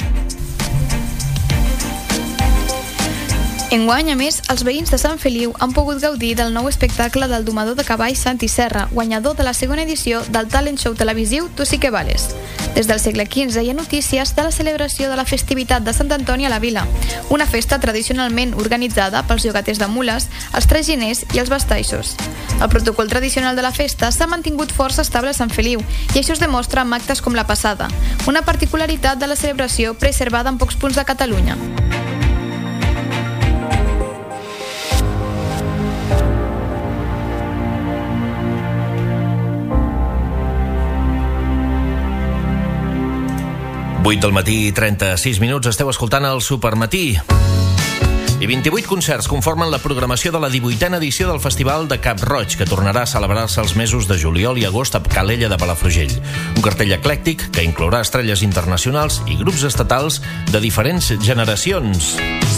F: Enguany, a més, els veïns de Sant Feliu han pogut gaudir del nou espectacle del domador de cavalls Santi Serra, guanyador de la segona edició del talent show televisiu Tu sí que vales. Des del segle quinze hi ha notícies de la celebració de la festivitat de Sant Antoni a la Vila, una festa tradicionalment organitzada pels llogaters de mules, els traginers i els bastaixos. El protocol tradicional de la festa s'ha mantingut força estable a Sant Feliu i això es demostra amb actes com la passada, una particularitat de la celebració preservada en pocs punts de Catalunya.
A: vuit del matí i trenta-sis minuts, esteu escoltant el Supermatí. I vint-i-vuit concerts conformen la programació de la divuitena edició del Festival de Cap Roig, que tornarà a celebrar-se els mesos de juliol i agost a Calella de Palafrugell. Un cartell eclèctic que inclourà estrelles internacionals i grups estatals de diferents generacions.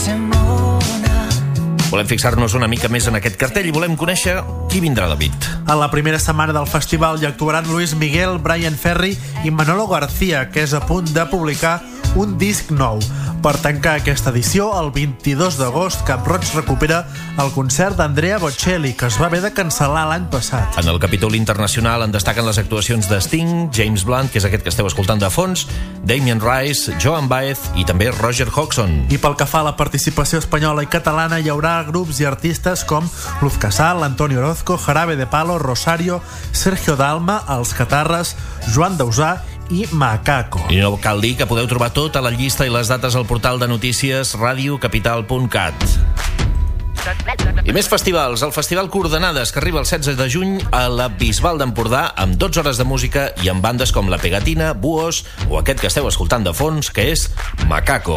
A: Volem fixar-nos una mica més en aquest cartell i volem conèixer qui vindrà, David.
G: A la primera setmana del festival hi actuaran Luis Miguel, Brian Ferry i Manolo García, que és a punt de publicar un disc nou. Per tancar aquesta edició, el vint-i-dos d'agost, Cap Roig recupera el concert d'Andrea Bocelli, que es va haver de cancel·lar l'any passat.
A: En el capítol internacional en destaquen les actuacions de Sting, James Blunt, que és aquest que esteu escoltant de fons, Damien Rice, Joan Baez i també Roger Hodgson.
G: I pel que fa a la participació espanyola i catalana, hi haurà grups i artistes com Luz Casal, Antonio Orozco, Jarabe de Palo, Rosario, Sergio Dalma, Els Catarres, Joan Dausà i Macaco.
A: I no cal dir que podeu trobar tota la llista i les dates al portal de notícies radio capital punt cat. I més festivals. El Festival Coordenades, que arriba el setze de juny a la Bisbal d'Empordà, amb dotze hores de música i amb bandes com La Pegatina, Buos o aquest que esteu escoltant de fons, que és Macaco.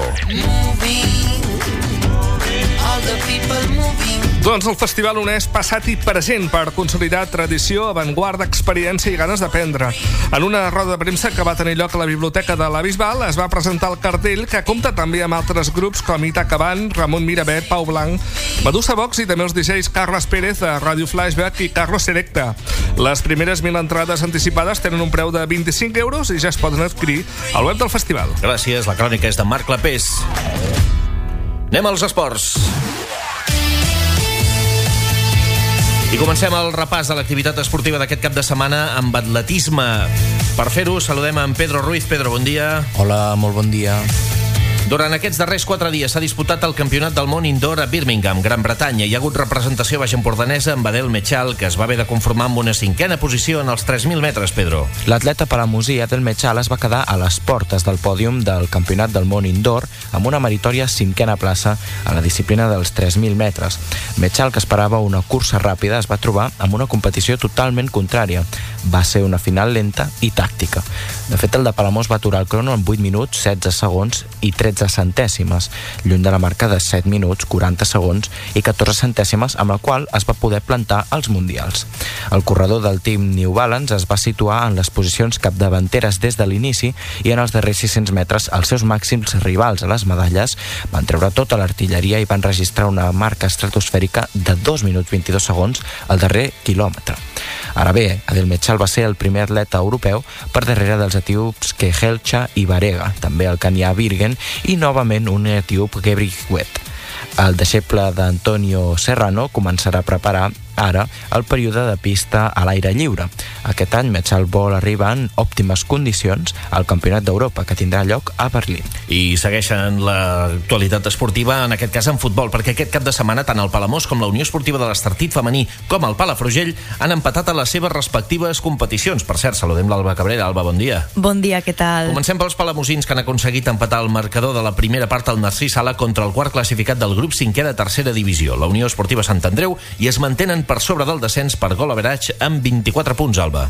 L: Doncs el festival uneix passat i present per consolidar tradició, avantguarda, experiència i ganes d'aprendre. En una roda de premsa que va tenir lloc a la Biblioteca de la Bisbal es va presentar el cartell, que compta també amb altres grups com Ita Caban, Ramon Mirabet, Pau Blanc, Medusa Vox i també els D Js Carles Pérez de Radio Flashback i Carlos Selecta. Les primeres mil entrades anticipades tenen un preu de vint-i-cinc euros i ja es poden adquirir al web del festival.
A: Gràcies, la crònica és de Marc Clapés. Anem als esports. I comencem el repàs de l'activitat esportiva d'aquest cap de setmana amb atletisme. Per fer-ho, saludem en Pedro Ruiz. Pedro, bon dia.
M: Hola, molt bon dia.
A: Durant aquests darrers quatre dies s'ha disputat el Campionat del Món Indoor a Birmingham, Gran Bretanya. Hi ha hagut representació baixempordanesa amb Adel Mechal, que es va haver de conformar amb una cinquena posició en els tres mil metres, Pedro.
M: L'atleta palamosí Adel Mechal es va quedar a les portes del pòdium del Campionat del Món Indoor amb una meritòria cinquena plaça a la disciplina dels tres mil metres. Mechal, que esperava una cursa ràpida, es va trobar amb una competició totalment contrària. Va ser una final lenta i tàctica. De fet, el de Palamós va aturar el crono en vuit minuts, setze segons i tretze centèsimes, lluny de la marca de set minuts, quaranta segons i catorze centèsimes amb la qual es va poder plantar als Mundials. El corredor del team New Balance es va situar en les posicions capdavanteres des de l'inici i en els darrers sis-cents metres els seus màxims rivals a les medalles van treure tota l'artilleria i van registrar una marca estratosfèrica de dos minuts vint-i-dos segons al darrer quilòmetre. Ara bé, Adel Mechal va ser el primer atleta europeu per darrere dels etíops Kehelcha i Barega, també el canià Virgen i novament un etíop Gebrigwet. El deixeble d'Antonio Serrano començarà a preparar ara el període de pista a l'aire lliure. Aquest any Mechal vol arribar en òptimes condicions al Campionat d'Europa, que tindrà lloc a Berlín.
A: I segueixen l'actualitat esportiva, en aquest cas en futbol, perquè aquest cap de setmana tant el Palamós com la Unió Esportiva de l'Estartit femení com el Palafrugell han empatat a les seves respectives competicions. Per cert, saludem l'Alba Cabrera. Alba, bon dia.
N: Bon dia, què tal?
A: Comencem pels palamosins, que han aconseguit empatar el marcador de la primera part al Narcís Sala contra el quart classificat del grup cinquè de tercera divisió, la Unió Esportiva Sant Andreu, i es mantenen per sobre del descens per gol average amb vint-i-quatre punts, Alba.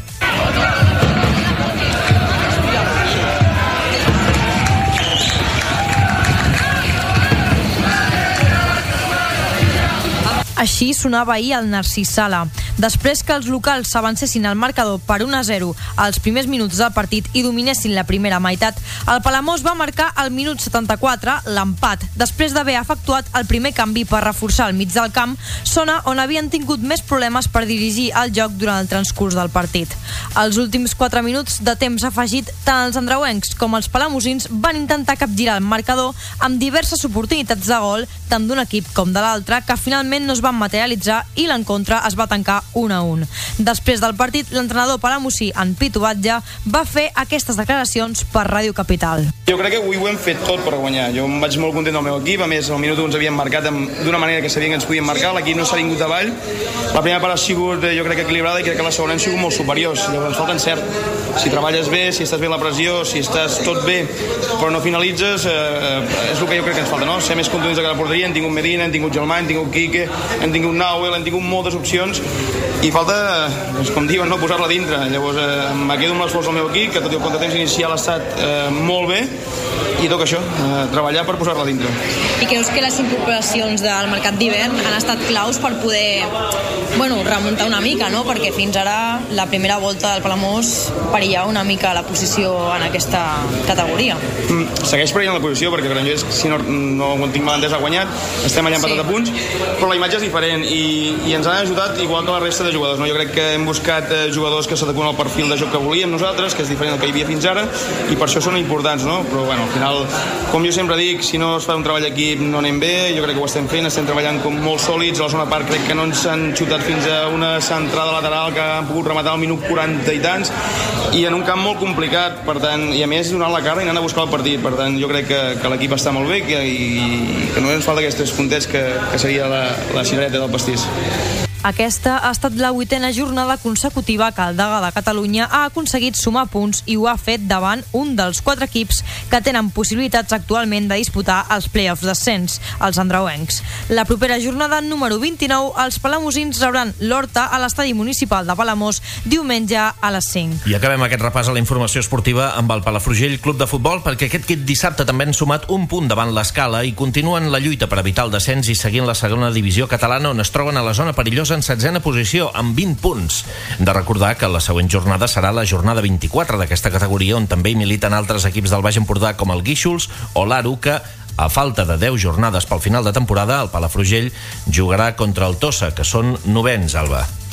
N: Així sonava ahir el Narcís Sala. Després que els locals s'avancessin al marcador per un a zero als primers minuts del partit i dominessin la primera meitat, el Palamós va marcar al minut setanta-quatre l'empat, després d'haver efectuat el primer canvi per reforçar el mig del camp, zona on havien tingut més problemes per dirigir el joc durant el transcurs del partit. Els últims quatre minuts de temps afegit, tant els andreuencs com els palamosins van intentar capgirar el marcador amb diverses oportunitats de gol, tant d'un equip com de l'altre, que finalment no es van materialitzar i l'encontre es va tancar un a un. Després del partit, l'entrenador palamosí, en Pitu Batlle, va fer aquestes declaracions per Ràdio Capital.
O: Jo crec que avui ho hem fet tot per guanyar. Jo em vaig molt content del meu equip, a més al minut un ens havien marcat d'una manera que sabien que ens podien marcar, l'equip no s'ha vingut avall. La primera part ha sigut, jo crec, equilibrada i crec que la segona han sigut molt superiors. Llavors ens falta encert. Si treballes bé, si estàs bé la pressió, si estàs tot bé, però no finalitzes, eh, és el que jo crec que ens falta, no? Ser més contundents que la porteria. Hem tingut Medina, hem tingut Gelmà, hem tingut Quique, hem tingut Nauel, hem tingut moltes opcions i falta, doncs, com diuen, no posar-la dintre. Llavors eh, me quedo amb l'esforç del meu equip, que tot i el contratemps inicial ha estat eh, molt bé, i toca això, eh, treballar per posar-la dintre.
N: I creus que les incorporacions del mercat d'hivern han estat claus per poder, bueno, remuntar una mica, no? Perquè fins ara la primera volta del Palamós perillava una mica la posició en aquesta categoria.
O: Mm, segueix perillant la posició perquè Granollers, si no, no ho tinc mal entès, ha guanyat, estem allà empatat sí. a punts, però la imatge és diferent i, i ens han ajudat igual que la resta de jugadors, no? Jo crec que hem buscat eh, jugadors que s'adequen al perfil de joc que volíem nosaltres, que és diferent del que hi havia fins ara, i per això són importants, no? Però bueno, al final, com jo sempre dic, si no es fa un treball d'equip no anem bé, jo crec que ho estem fent, estem treballant com molt sòlids, a la segona part crec que no ens han xutat fins a una centrada lateral que han pogut rematar al minut quaranta i tants, i en un camp molt complicat, per tant, i a més donant la cara i anant a buscar el partit, per tant jo crec que, que l'equip està molt bé que, i que només ens falta aquests tres puntets que, que seria la, la cirereta del pastís.
N: Aquesta ha estat la vuitena jornada consecutiva que el Dega de Catalunya ha aconseguit sumar punts i ho ha fet davant un dels quatre equips que tenen possibilitats actualment de disputar els play-offs d'ascens, els andreuencs. La propera jornada número vint-i-nou, els palamosins rebran l'Horta a l'estadi municipal de Palamós diumenge a les cinc.
A: I acabem aquest repàs a la informació esportiva amb el Palafrugell Club de Futbol, perquè aquest dissabte també han sumat un punt davant l'Escala i continuen la lluita per evitar el descens i seguint la segona divisió catalana, on es troben a la zona perillosa en setzena posició, amb vint punts. De recordar que la següent jornada serà la jornada vint-i-quatre d'aquesta categoria, on també hi militen altres equips del Baix Empordà com el Guíxols o l'Aruca. A falta de deu jornades pel final de temporada, el Palafrugell jugarà contra el Tossa, que són novens, Alba.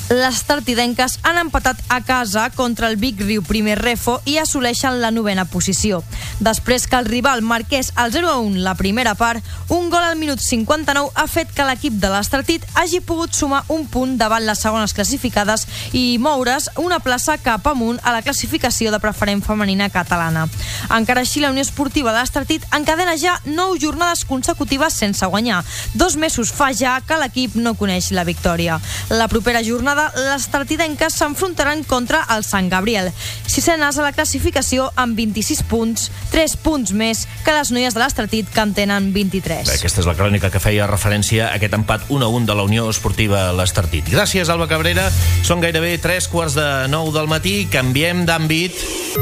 N: Les tartidenques han empatat a casa contra el Big Riu Primer Refo i assoleixen la novena posició. Després que el rival marqués el zero a un la primera part, un gol al minut cinquanta-nou ha fet que l'equip de l'Estartit hagi pogut sumar un punt davant les segones classificades i moure's una plaça cap amunt a la classificació de preferent femenina catalana. Encara així, la Unió Esportiva de l'Estartit encadena ja nou jornades consecutives sense guanyar. Dos mesos fa ja que l'equip no coneix la victòria. La propera jornada les tartidenques s'enfrontaran contra el Sant Gabriel. Sisenes a la classificació amb vint-i-sis punts, tres punts més que les noies de l'Estartit, que en tenen vint-i-tres.
A: Bé, aquesta és la crònica que feia referència a aquest empat un a un de la Unió Esportiva l'Estartit. Gràcies, Alba Cabrera. Són gairebé tres quarts de nou del matí. Canviem d'àmbit.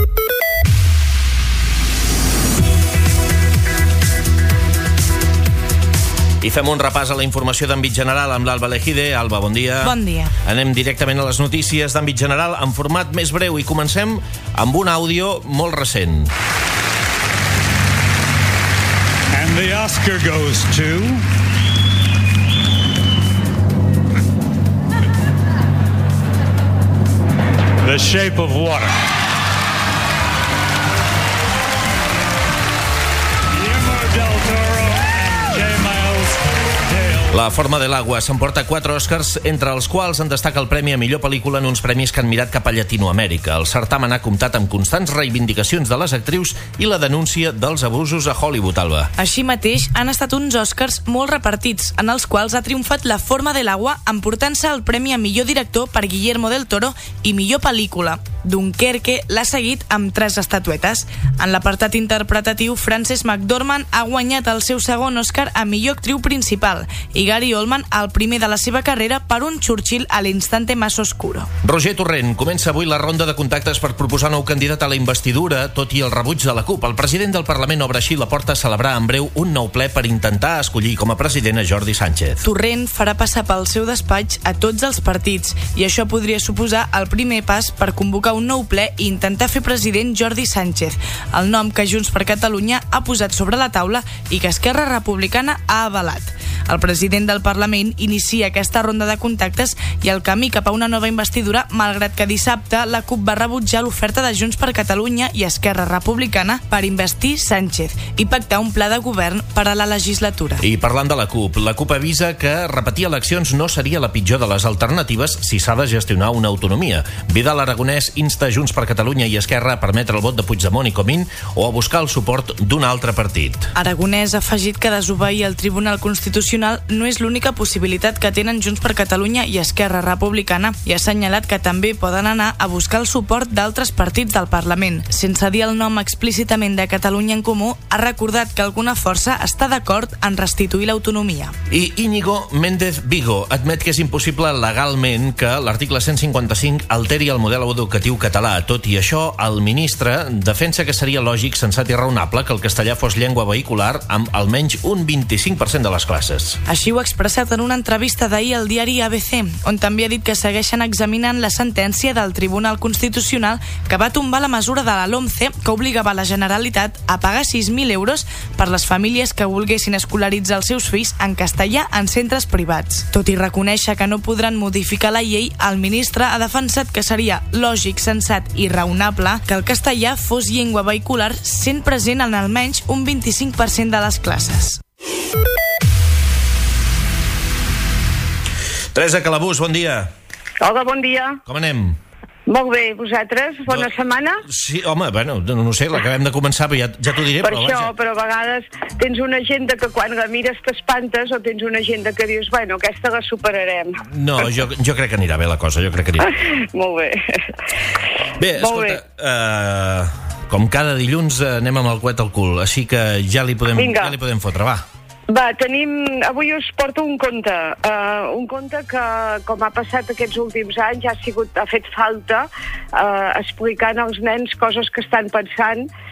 A: I fem un repàs a la informació d'àmbit general amb l'Alba Lejide. Alba, bon dia.
P: Bon dia.
A: Anem directament a les notícies d'àmbit general en format més breu i comencem amb un àudio molt recent.
Q: And the Oscar goes to... The Shape of Water.
A: La forma de l'agua s'emporta quatre Oscars, entre els quals en destaca el premi a millor pel·lícula en uns premis que han mirat cap a Llatinoamèrica. El certamen ha comptat amb constants reivindicacions de les actrius i la denúncia dels abusos a Hollywood, Alba.
P: Així mateix, han estat uns Oscars molt repartits, en els quals ha triomfat La forma de l'agua, emportant-se el premi a millor director per Guillermo del Toro i millor pel·lícula. Dunkerque l'ha seguit amb tres estatuetes. En l'apartat interpretatiu, Frances McDormand ha guanyat el seu segon Oscar a millor actriu principal i Gary Oldman el primer de la seva carrera per un Churchill a l'instante más oscuro.
A: Roger Torrent, comença avui la ronda de contactes per proposar nou candidat a la investidura, tot i el rebuig de la CUP. El president del Parlament obre així la porta a celebrar en breu un nou ple per intentar escollir com a president a Jordi Sánchez.
P: Torrent farà passar pel seu despatx a tots els partits i això podria suposar el primer pas per convocar un nou ple i intentar fer president Jordi Sánchez, el nom que Junts per Catalunya ha posat sobre la taula i que Esquerra Republicana ha avalat. El president del Parlament inicia aquesta ronda de contactes i el camí cap a una nova investidura, malgrat que dissabte la CUP va rebutjar l'oferta de Junts per Catalunya i Esquerra Republicana per investir Sánchez i pactar un pla de govern per a la legislatura.
A: I parlant de la CUP, la CUP avisa que repetir eleccions no seria la pitjor de les alternatives si s'ha de gestionar una autonomia. Vidal Aragonès insta Junts per Catalunya i Esquerra a permetre el vot de Puigdemont i Comín o a buscar el suport d'un altre partit.
P: Aragonès ha afegit que desobeir el Tribunal Constitucional no és l'única possibilitat que tenen Junts per Catalunya i Esquerra Republicana i ha assenyalat que també poden anar a buscar el suport d'altres partits del Parlament. Sense dir el nom explícitament de Catalunya en Comú, ha recordat que alguna força està d'acord en restituir l'autonomia.
A: I Íñigo Méndez Vigo admet que és impossible legalment que l'article cent cinquanta-cinc alteri el model educatiu català. Tot i això, el ministre defensa que seria lògic, sensat i raonable que el castellà fos llengua vehicular amb almenys un vint-i-cinc per cent de les classes.
P: Així ho ha expressat en una entrevista d'ahir al diari A B C, on també ha dit que segueixen examinant la sentència del Tribunal Constitucional que va tombar la mesura de la LOMCE que obligava la Generalitat a pagar sis mil euros per les famílies que volguessin escolaritzar els seus fills en castellà en centres privats. Tot i reconèixer que no podran modificar la llei, el ministre ha defensat que seria lògic, sensat i raonable que el castellà fos llengua vehicular sent present en almenys un vint-i-cinc per cent de les classes.
A: Teresa Calabús, bon dia.
R: Hola, bon dia.
A: Com anem?
R: Molt bé, vosaltres? Bona no, setmana?
A: Sí, home, bueno, no, no sé, l'acabem de començar, però ja, ja t'ho diré.
R: Per
A: però
R: això,
A: vaja.
R: Però a vegades tens una agenda que quan la mires t'espantes o tens una agenda que dius, bueno, aquesta la superarem.
A: No, jo, jo crec que anirà bé la cosa, jo crec que anirà bé.
R: Molt bé.
A: Bé, escolta, uh, com cada dilluns anem amb el coet al cul, així que ja li podem, ja li podem fotre, va.
R: Va, tenim... Avui us porto un conte. Uh, un conte que, com ha passat aquests últims anys, ha, sigut, ha fet falta uh, explicant als nens coses que estan pensant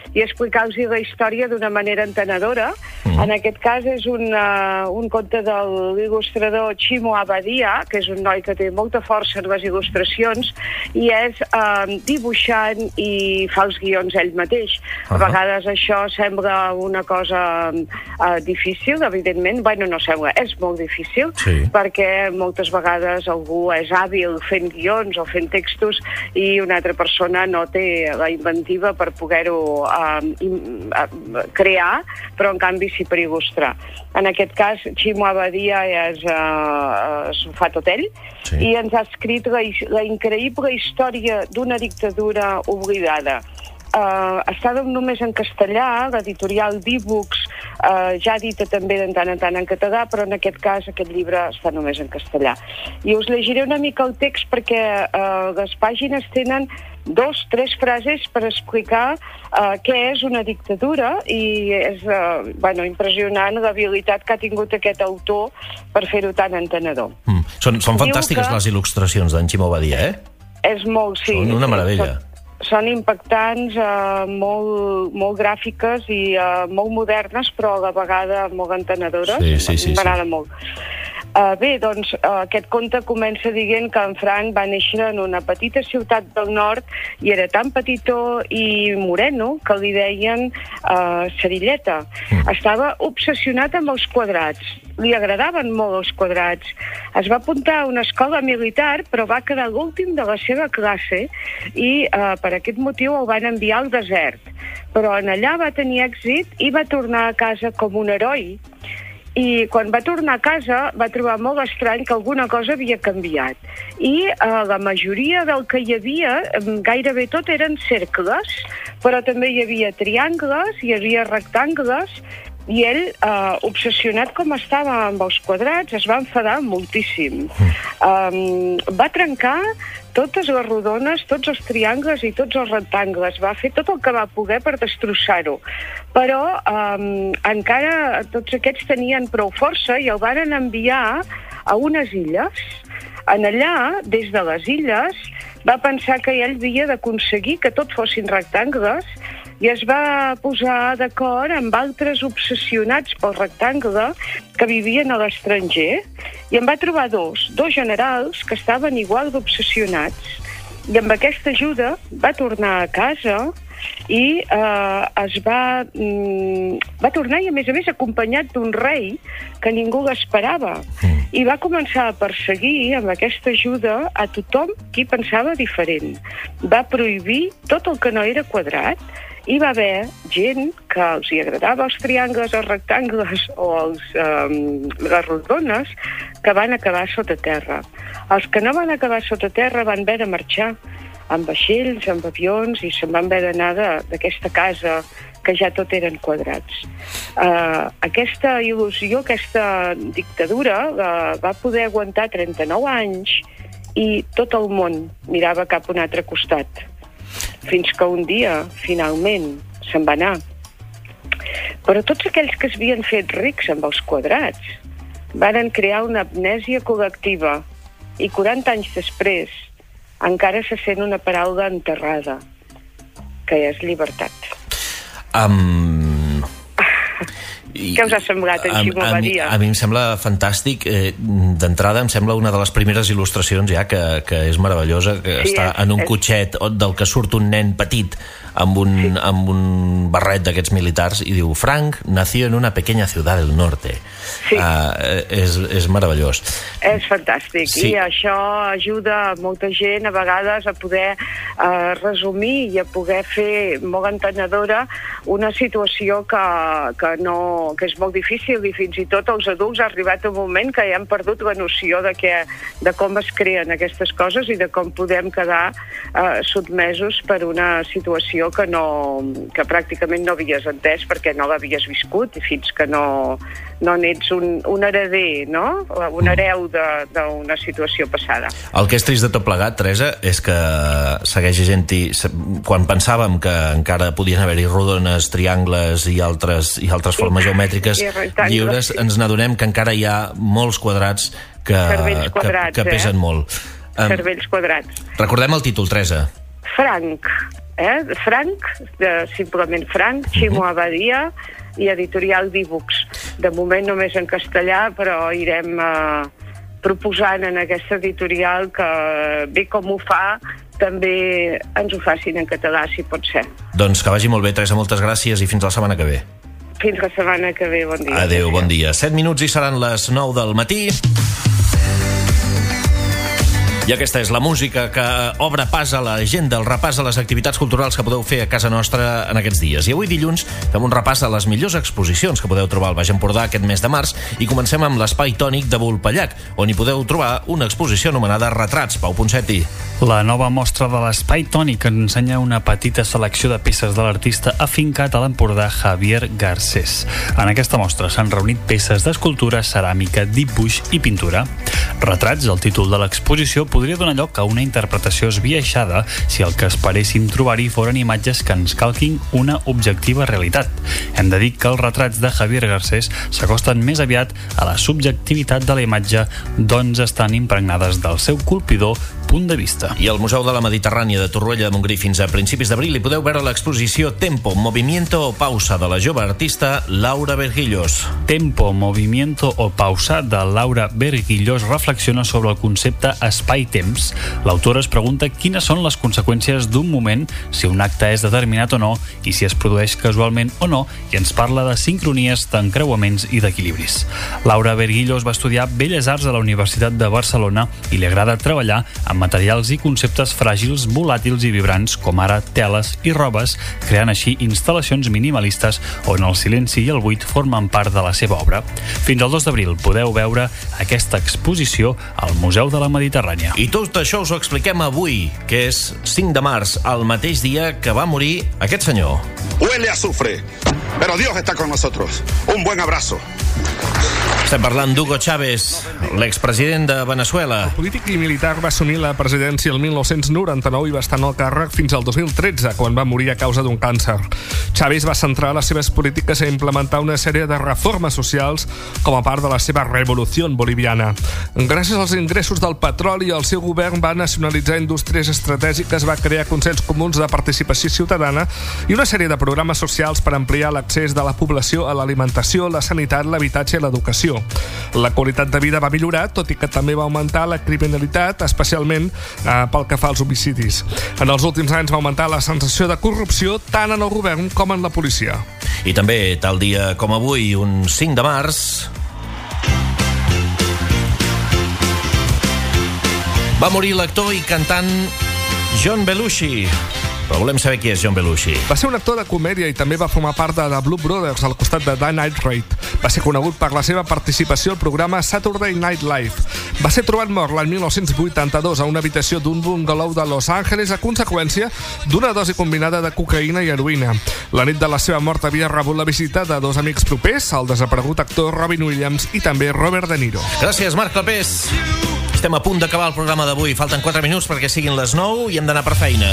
R: i explicar-los la història d'una manera entenedora. Mm. En aquest cas és un, uh, un conte de l'il·lustrador Chimo Abadia, que és un noi que té molta força en les il·lustracions, i és uh, dibuixant i fa els guions ell mateix. Uh-huh. A vegades això sembla una cosa uh, difícil, evidentment. Bueno, no sembla, és molt difícil, sí. perquè moltes vegades algú és hàbil fent guions o fent textos i una altra persona no té la inventiva per poder-ho uh, uh, crear, però en canvi sí per il·lustrar. En aquest cas, Chimo Abadia és, uh, s'ho fa tot ell, sí. i ens ha escrit la, la increïble història d'una dictadura oblidada. Uh, estava només en castellà, l'editorial d'e-books uh, ja edita també de tant en tant en català, però en aquest cas aquest llibre està només en castellà. I us llegiré una mica el text perquè uh, les pàgines tenen dos, tres frases per explicar uh, què és una dictadura, i és uh, bueno, impressionant l'habilitat que ha tingut aquest autor per fer-ho tan entenedor.
A: Mm. Són, són fantàstiques que... les il·lustracions d'en Chimo Abadia, eh?
R: És molt, sí.
A: Són una meravella.
R: Són... Són impactants, eh, molt, molt gràfiques i eh, molt modernes, però a la vegada molt entenedores.
A: Sí, sí, sí,
R: m'agrada
A: sí.
R: molt. Uh, bé, doncs, uh, aquest conte comença dient que en Frank va néixer en una petita ciutat del nord i era tan petitó i moreno que li deien uh, Cerilleta. Mm. Estava obsessionat amb els quadrats. Li agradaven molt els quadrats. Es va apuntar a una escola militar, però va quedar l'últim de la seva classe i uh, per aquest motiu el van enviar al desert. Però en allà va tenir èxit i va tornar a casa com un heroi. I quan va tornar a casa va trobar molt estrany que alguna cosa havia canviat. I eh, la majoria del que hi havia, gairebé tot eren cercles, però també hi havia triangles, hi havia rectangles, i ell, eh, obsessionat com estava amb els quadrats, es va enfadar moltíssim. Um, va trencar totes les rodones, tots els triangles i tots els rectangles. Va fer tot el que va poder per destrossar-ho. Però um, encara tots aquests tenien prou força i el van enviar a unes illes. En allà, des de les illes, va pensar que ell havia d'aconseguir que tot fossin rectangles i es va posar d'acord amb altres obsessionats pel rectangle que vivien a l'estranger, i en va trobar dos, dos generals que estaven igual d'obsessionats. I amb aquesta ajuda va tornar a casa i eh, es va, mm, va tornar, i a més a més acompanyat d'un rei que ningú l'esperava, i va començar a perseguir amb aquesta ajuda a tothom qui pensava diferent. Va prohibir tot el que no era quadrat, hi va haver gent que els hi agradava els triangles, els rectangles o els, um, les rodones, que van acabar sota terra. Els que no van acabar sota terra van haver de marxar amb vaixells, amb avions, i se'n van haver d'anar d'aquesta casa que ja tot eren quadrats. Uh, aquesta il·lusió, aquesta dictadura, uh, va poder aguantar trenta-nou anys i tot el món mirava cap a un altre costat. Fins que un dia, finalment, se'n va anar. Però tots aquells que es havien fet rics amb els quadrats varen crear una amnèsia col·lectiva, i quaranta anys després encara se sent una paraula enterrada, que és llibertat.
A: Um...
R: Què us ha semblat, en Ximo Abadia?
A: A, a mi em sembla fantàstic. Eh, D'entrada em sembla una de les primeres il·lustracions ja que, que és meravellosa, que sí, està és, en un és... cotxet del que surt un nen petit amb un, sí. amb un barret d'aquests militars i diu: Frank nació en una pequeña ciudad del norte. Sí. Uh, és, és meravellós.
R: És fantàstic, sí. I això ajuda molta gent a vegades a poder uh, resumir i a poder fer molt entenedora una situació que, que, no, que és molt difícil, i fins i tot els adults ha arribat un moment que ja han perdut la noció de, que, de com es creen aquestes coses i de com podem quedar uh, sotmesos per una situació que, no, que pràcticament no havies entès perquè no l'havies viscut, i fins que no, no n'ets un, un hereder, no? Un hereu d'una situació passada.
A: El que és trist de tot plegat, Teresa, és que segueix gent-hi, quan pensàvem que encara podien haver-hi rodones, triangles i altres, i altres formes geomètriques lliures, ens n'adonem que encara hi ha molts quadrats que,
R: quadrats,
A: que, que pesen
R: eh?
A: molt.
R: Cervells quadrats.
A: Recordem el títol, Teresa.
R: Frank. eh? Frank, de, simplement Frank, Ximo Abadia i editorial Dibux. De moment només en castellà, però irem eh, proposant en aquesta editorial que, bé com ho fa, també ens ho facin en català, si pot ser.
A: Doncs que vagi molt bé, Teresa, moltes gràcies i fins la setmana que ve.
R: Fins la setmana que ve, bon dia.
A: Adéu, bon dia. set minuts i seran les nou del matí. I aquesta és la música que obre pas a l'agenda, el repàs a les activitats culturals que podeu fer a casa nostra en aquests dies. I avui dilluns fem un repàs a les millors exposicions que podeu trobar al Baix Empordà aquest mes de març i comencem amb l'Espai Tònic de Vulpellac, on hi podeu trobar una exposició anomenada Retrats. Pau Ponseti.
S: La nova mostra de l'Espai Tònic ensenya una petita selecció de peces de l'artista afincat a l'Empordà Javier Garcés. En aquesta mostra s'han reunit peces d'escultura, ceràmica, dibuix i pintura. Retrats, el títol de l'exposició, podria donar lloc a una interpretació esbiaixada si el que esperéssim trobar-hi foren imatges que ens calquin una objectiva realitat. Hem de dir que els retrats de Javier Garcés s'acosten més aviat a la subjectivitat de la imatge, doncs estan impregnades del seu colpidor punt de vista.
A: I al Museu de la Mediterrània de Torroella de Montgrí fins a principis d'abril hi podeu veure l'exposició Tempo, Movimiento o Pausa de la jove artista Laura Verguillos.
S: Tempo, Movimiento o Pausa de Laura Verguillos reflexiona sobre el concepte espai-temps. L'autora es pregunta quines són les conseqüències d'un moment, si un acte és determinat o no, i si es produeix casualment o no, i ens parla de sincronies, d'encreuaments i d'equilibris. Laura Verguillos va estudiar Belles Arts a la Universitat de Barcelona i li agrada treballar amb materials i conceptes fràgils, volàtils i vibrants, com ara teles i robes, creant així instal·lacions minimalistes on el silenci i el buit formen part de la seva obra. Fins al dos d'abril podeu veure aquesta exposició al Museu de la Mediterrània.
A: I tot això us ho expliquem avui, que és cinc de març, el mateix dia que va morir aquest senyor.
T: Huele a azufre, pero Dios está con nosotros. Un buen abrazo.
A: Estem parlant d'Hugo Chávez, l'expresident de Venezuela.
L: El polític i militar va assumir la presidència el mil nou-cents noranta-nou i va estar en el càrrec fins al dos mil tretze, quan va morir a causa d'un càncer. Chávez va centrar les seves polítiques a implementar una sèrie de reformes socials com a part de la seva revolució boliviana. Gràcies als ingressos del petroli, el seu govern va nacionalitzar indústries estratègiques, va crear consells comuns de participació ciutadana i una sèrie de programes socials per ampliar l'accés de la població a l'alimentació, la sanitat, l'habitatge i l'educació. La qualitat de vida va millorar, tot i que també va augmentar la criminalitat, especialment eh, pel que fa als homicidis. En els últims anys va augmentar la sensació de corrupció tant en el govern com en la policia.
A: I també, tal dia com avui, un cinc de març, va morir l'actor i cantant John Belushi. Però volem saber qui és John Belushi.
L: Va ser un actor de comèdia i també va formar part de The Blue Brothers al costat de Dan Aykroyd. Va ser conegut per la seva participació al programa Saturday Night Live. Va ser trobat mort l'any mil nou-cents vuitanta-dos a una habitació d'un bungalow de Los Angeles a conseqüència d'una dosi combinada de cocaïna i heroïna. La nit de la seva mort havia rebut la visita de dos amics propers, el desaparegut actor Robin Williams i també Robert De Niro.
A: Gràcies, Marc Clapés. Estem a punt d'acabar el programa d'avui. Falten quatre minuts perquè siguin les nou i hem d'anar per feina.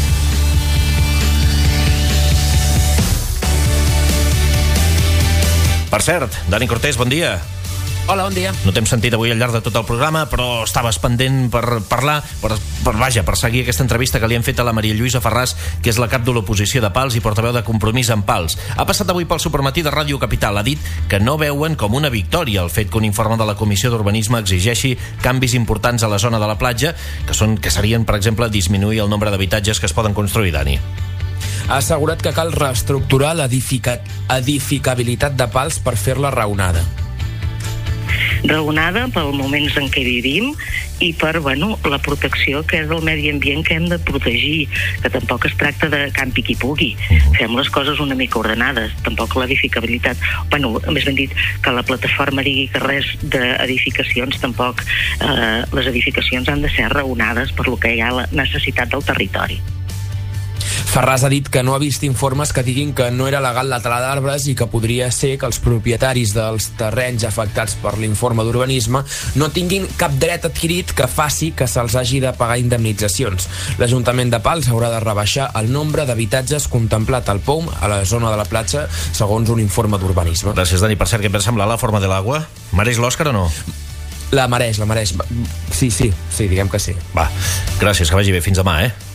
A: Per cert, Dani Cortés, bon dia.
U: Hola, bon dia.
A: No t'hem sentit avui al llarg de tot el programa, però estaves pendent per parlar, per, per, vaja, per seguir aquesta entrevista que li hem fet a la Maria Lluïsa Ferràs, que és la cap de l'oposició de Pals i portaveu de Compromís amb Pals. Ha passat avui pel Supermatí de Ràdio Capital. Ha dit que no veuen com una victòria el fet que un informe de la Comissió d'Urbanisme exigeixi canvis importants a la zona de la platja, que, són, que serien, per exemple, disminuir el nombre d'habitatges que es poden construir, Dani.
U: Ha assegurat que cal reestructurar l'edificabilitat de Pals per fer-la raonada.
J: Raonada pels moments en què vivim i per, bueno, la protecció que és del medi ambient que hem de protegir, que tampoc es tracta de campi qui pugui. Fem les coses una mica ordenades, tampoc l'edificabilitat. Bueno, més ben dit, que la plataforma digui que res d'edificacions, tampoc eh, les edificacions han de ser raonades per lo que hi ha la necessitat del territori.
U: Ferràs ha dit que no ha vist informes que diguin que no era legal la tala d'arbres i que podria ser que els propietaris dels terrenys afectats per l'informe d'urbanisme no tinguin cap dret adquirit que faci que se'ls hagi de pagar indemnitzacions. L'Ajuntament de Pals haurà de rebaixar el nombre d'habitatges contemplat al P O M a la zona de la platja segons un informe d'urbanisme.
A: Gràcies, Dani. Per cert, què em va semblar la forma de l'aigua? Mereix l'Òscar o no?
U: La mereix, la mereix. Sí, sí, sí, diguem que sí.
A: Va, gràcies, que vagi bé. Fins demà, eh?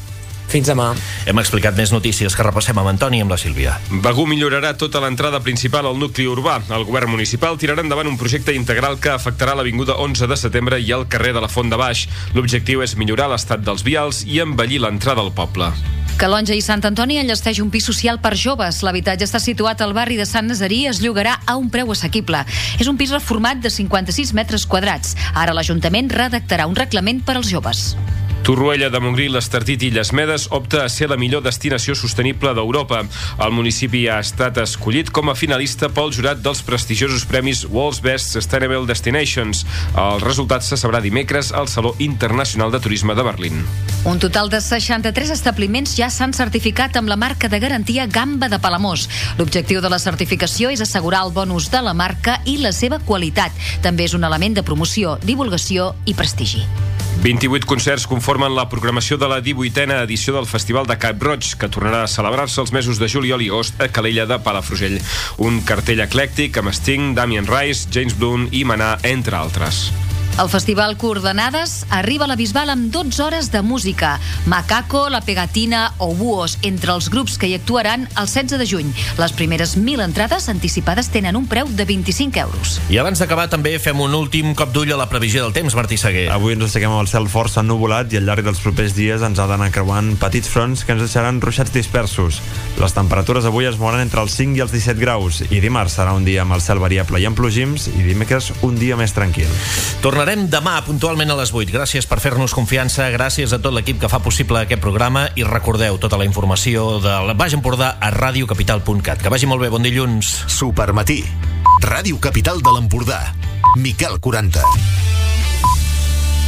U: Fins demà.
A: Hem explicat més notícies que repassem amb Antoni i amb la Sílvia.
E: Begur millorarà tota l'entrada principal al nucli urbà. El govern municipal tirarà endavant un projecte integral que afectarà l'avinguda onze de setembre i el carrer de la Font de Baix. L'objectiu és millorar l'estat dels vials i embellir l'entrada al poble.
D: Calonge i Sant Antoni enllesteix un pis social per joves. L'habitatge està situat al barri de Sant Nazarí i es llogarà a un preu assequible. És un pis reformat de cinquanta-sis metres quadrats. Ara l'Ajuntament redactarà un reglament per als joves.
E: Torroella de Montgrí, l'Estartit i Les Medes opta a ser la millor destinació sostenible d'Europa. El municipi ha estat escollit com a finalista pel jurat dels prestigiosos premis World's Best Sustainable Destinations. El resultat se sabrà dimecres al Saló Internacional de Turisme de Berlín.
D: Un total de seixanta-tres establiments ja s'han certificat amb la marca de garantia Gamba de Palamós. L'objectiu de la certificació és assegurar el bon ús de la marca i la seva qualitat. També és un element de promoció, divulgació i prestigi.
E: vint-i-vuit concerts conformen la programació de la divuitena edició del Festival de Cap Roig, que tornarà a celebrar-se els mesos de juliol i agost a Calella de Palafrugell. Un cartell eclèctic amb Sting, Damien Rice, James Blunt i Manà, entre altres.
D: El Festival Coordenades arriba a la Bisbal amb dotze hores de música. Macaco, La Pegatina o Buos, entre els grups que hi actuaran el setze de juny. Les primeres mil entrades anticipades tenen un preu de vint-i-cinc euros.
A: I abans d'acabar també fem un últim cop d'ull a la previsió del temps, Martí Seguer.
C: Avui ens aixequem amb el cel força ennuvolat i al llarg dels propers dies ens ha d'anar creuant petits fronts que ens deixaran ruixats dispersos. Les temperatures avui es mouen entre els cinc i els disset graus i dimarts serà un dia amb el cel variable i amb plogims i dimecres un dia més tranquil.
A: Tornarem demà puntualment a les vuit. Gràcies per fer-nos confiança, gràcies a tot l'equip que fa possible aquest programa i recordeu tota la informació del Baix Empordà a ràdio capital punt cat. Que vagi molt bé, bon dilluns.
B: Supermatí. Ràdio Capital de l'Empordà. Miquel quaranta.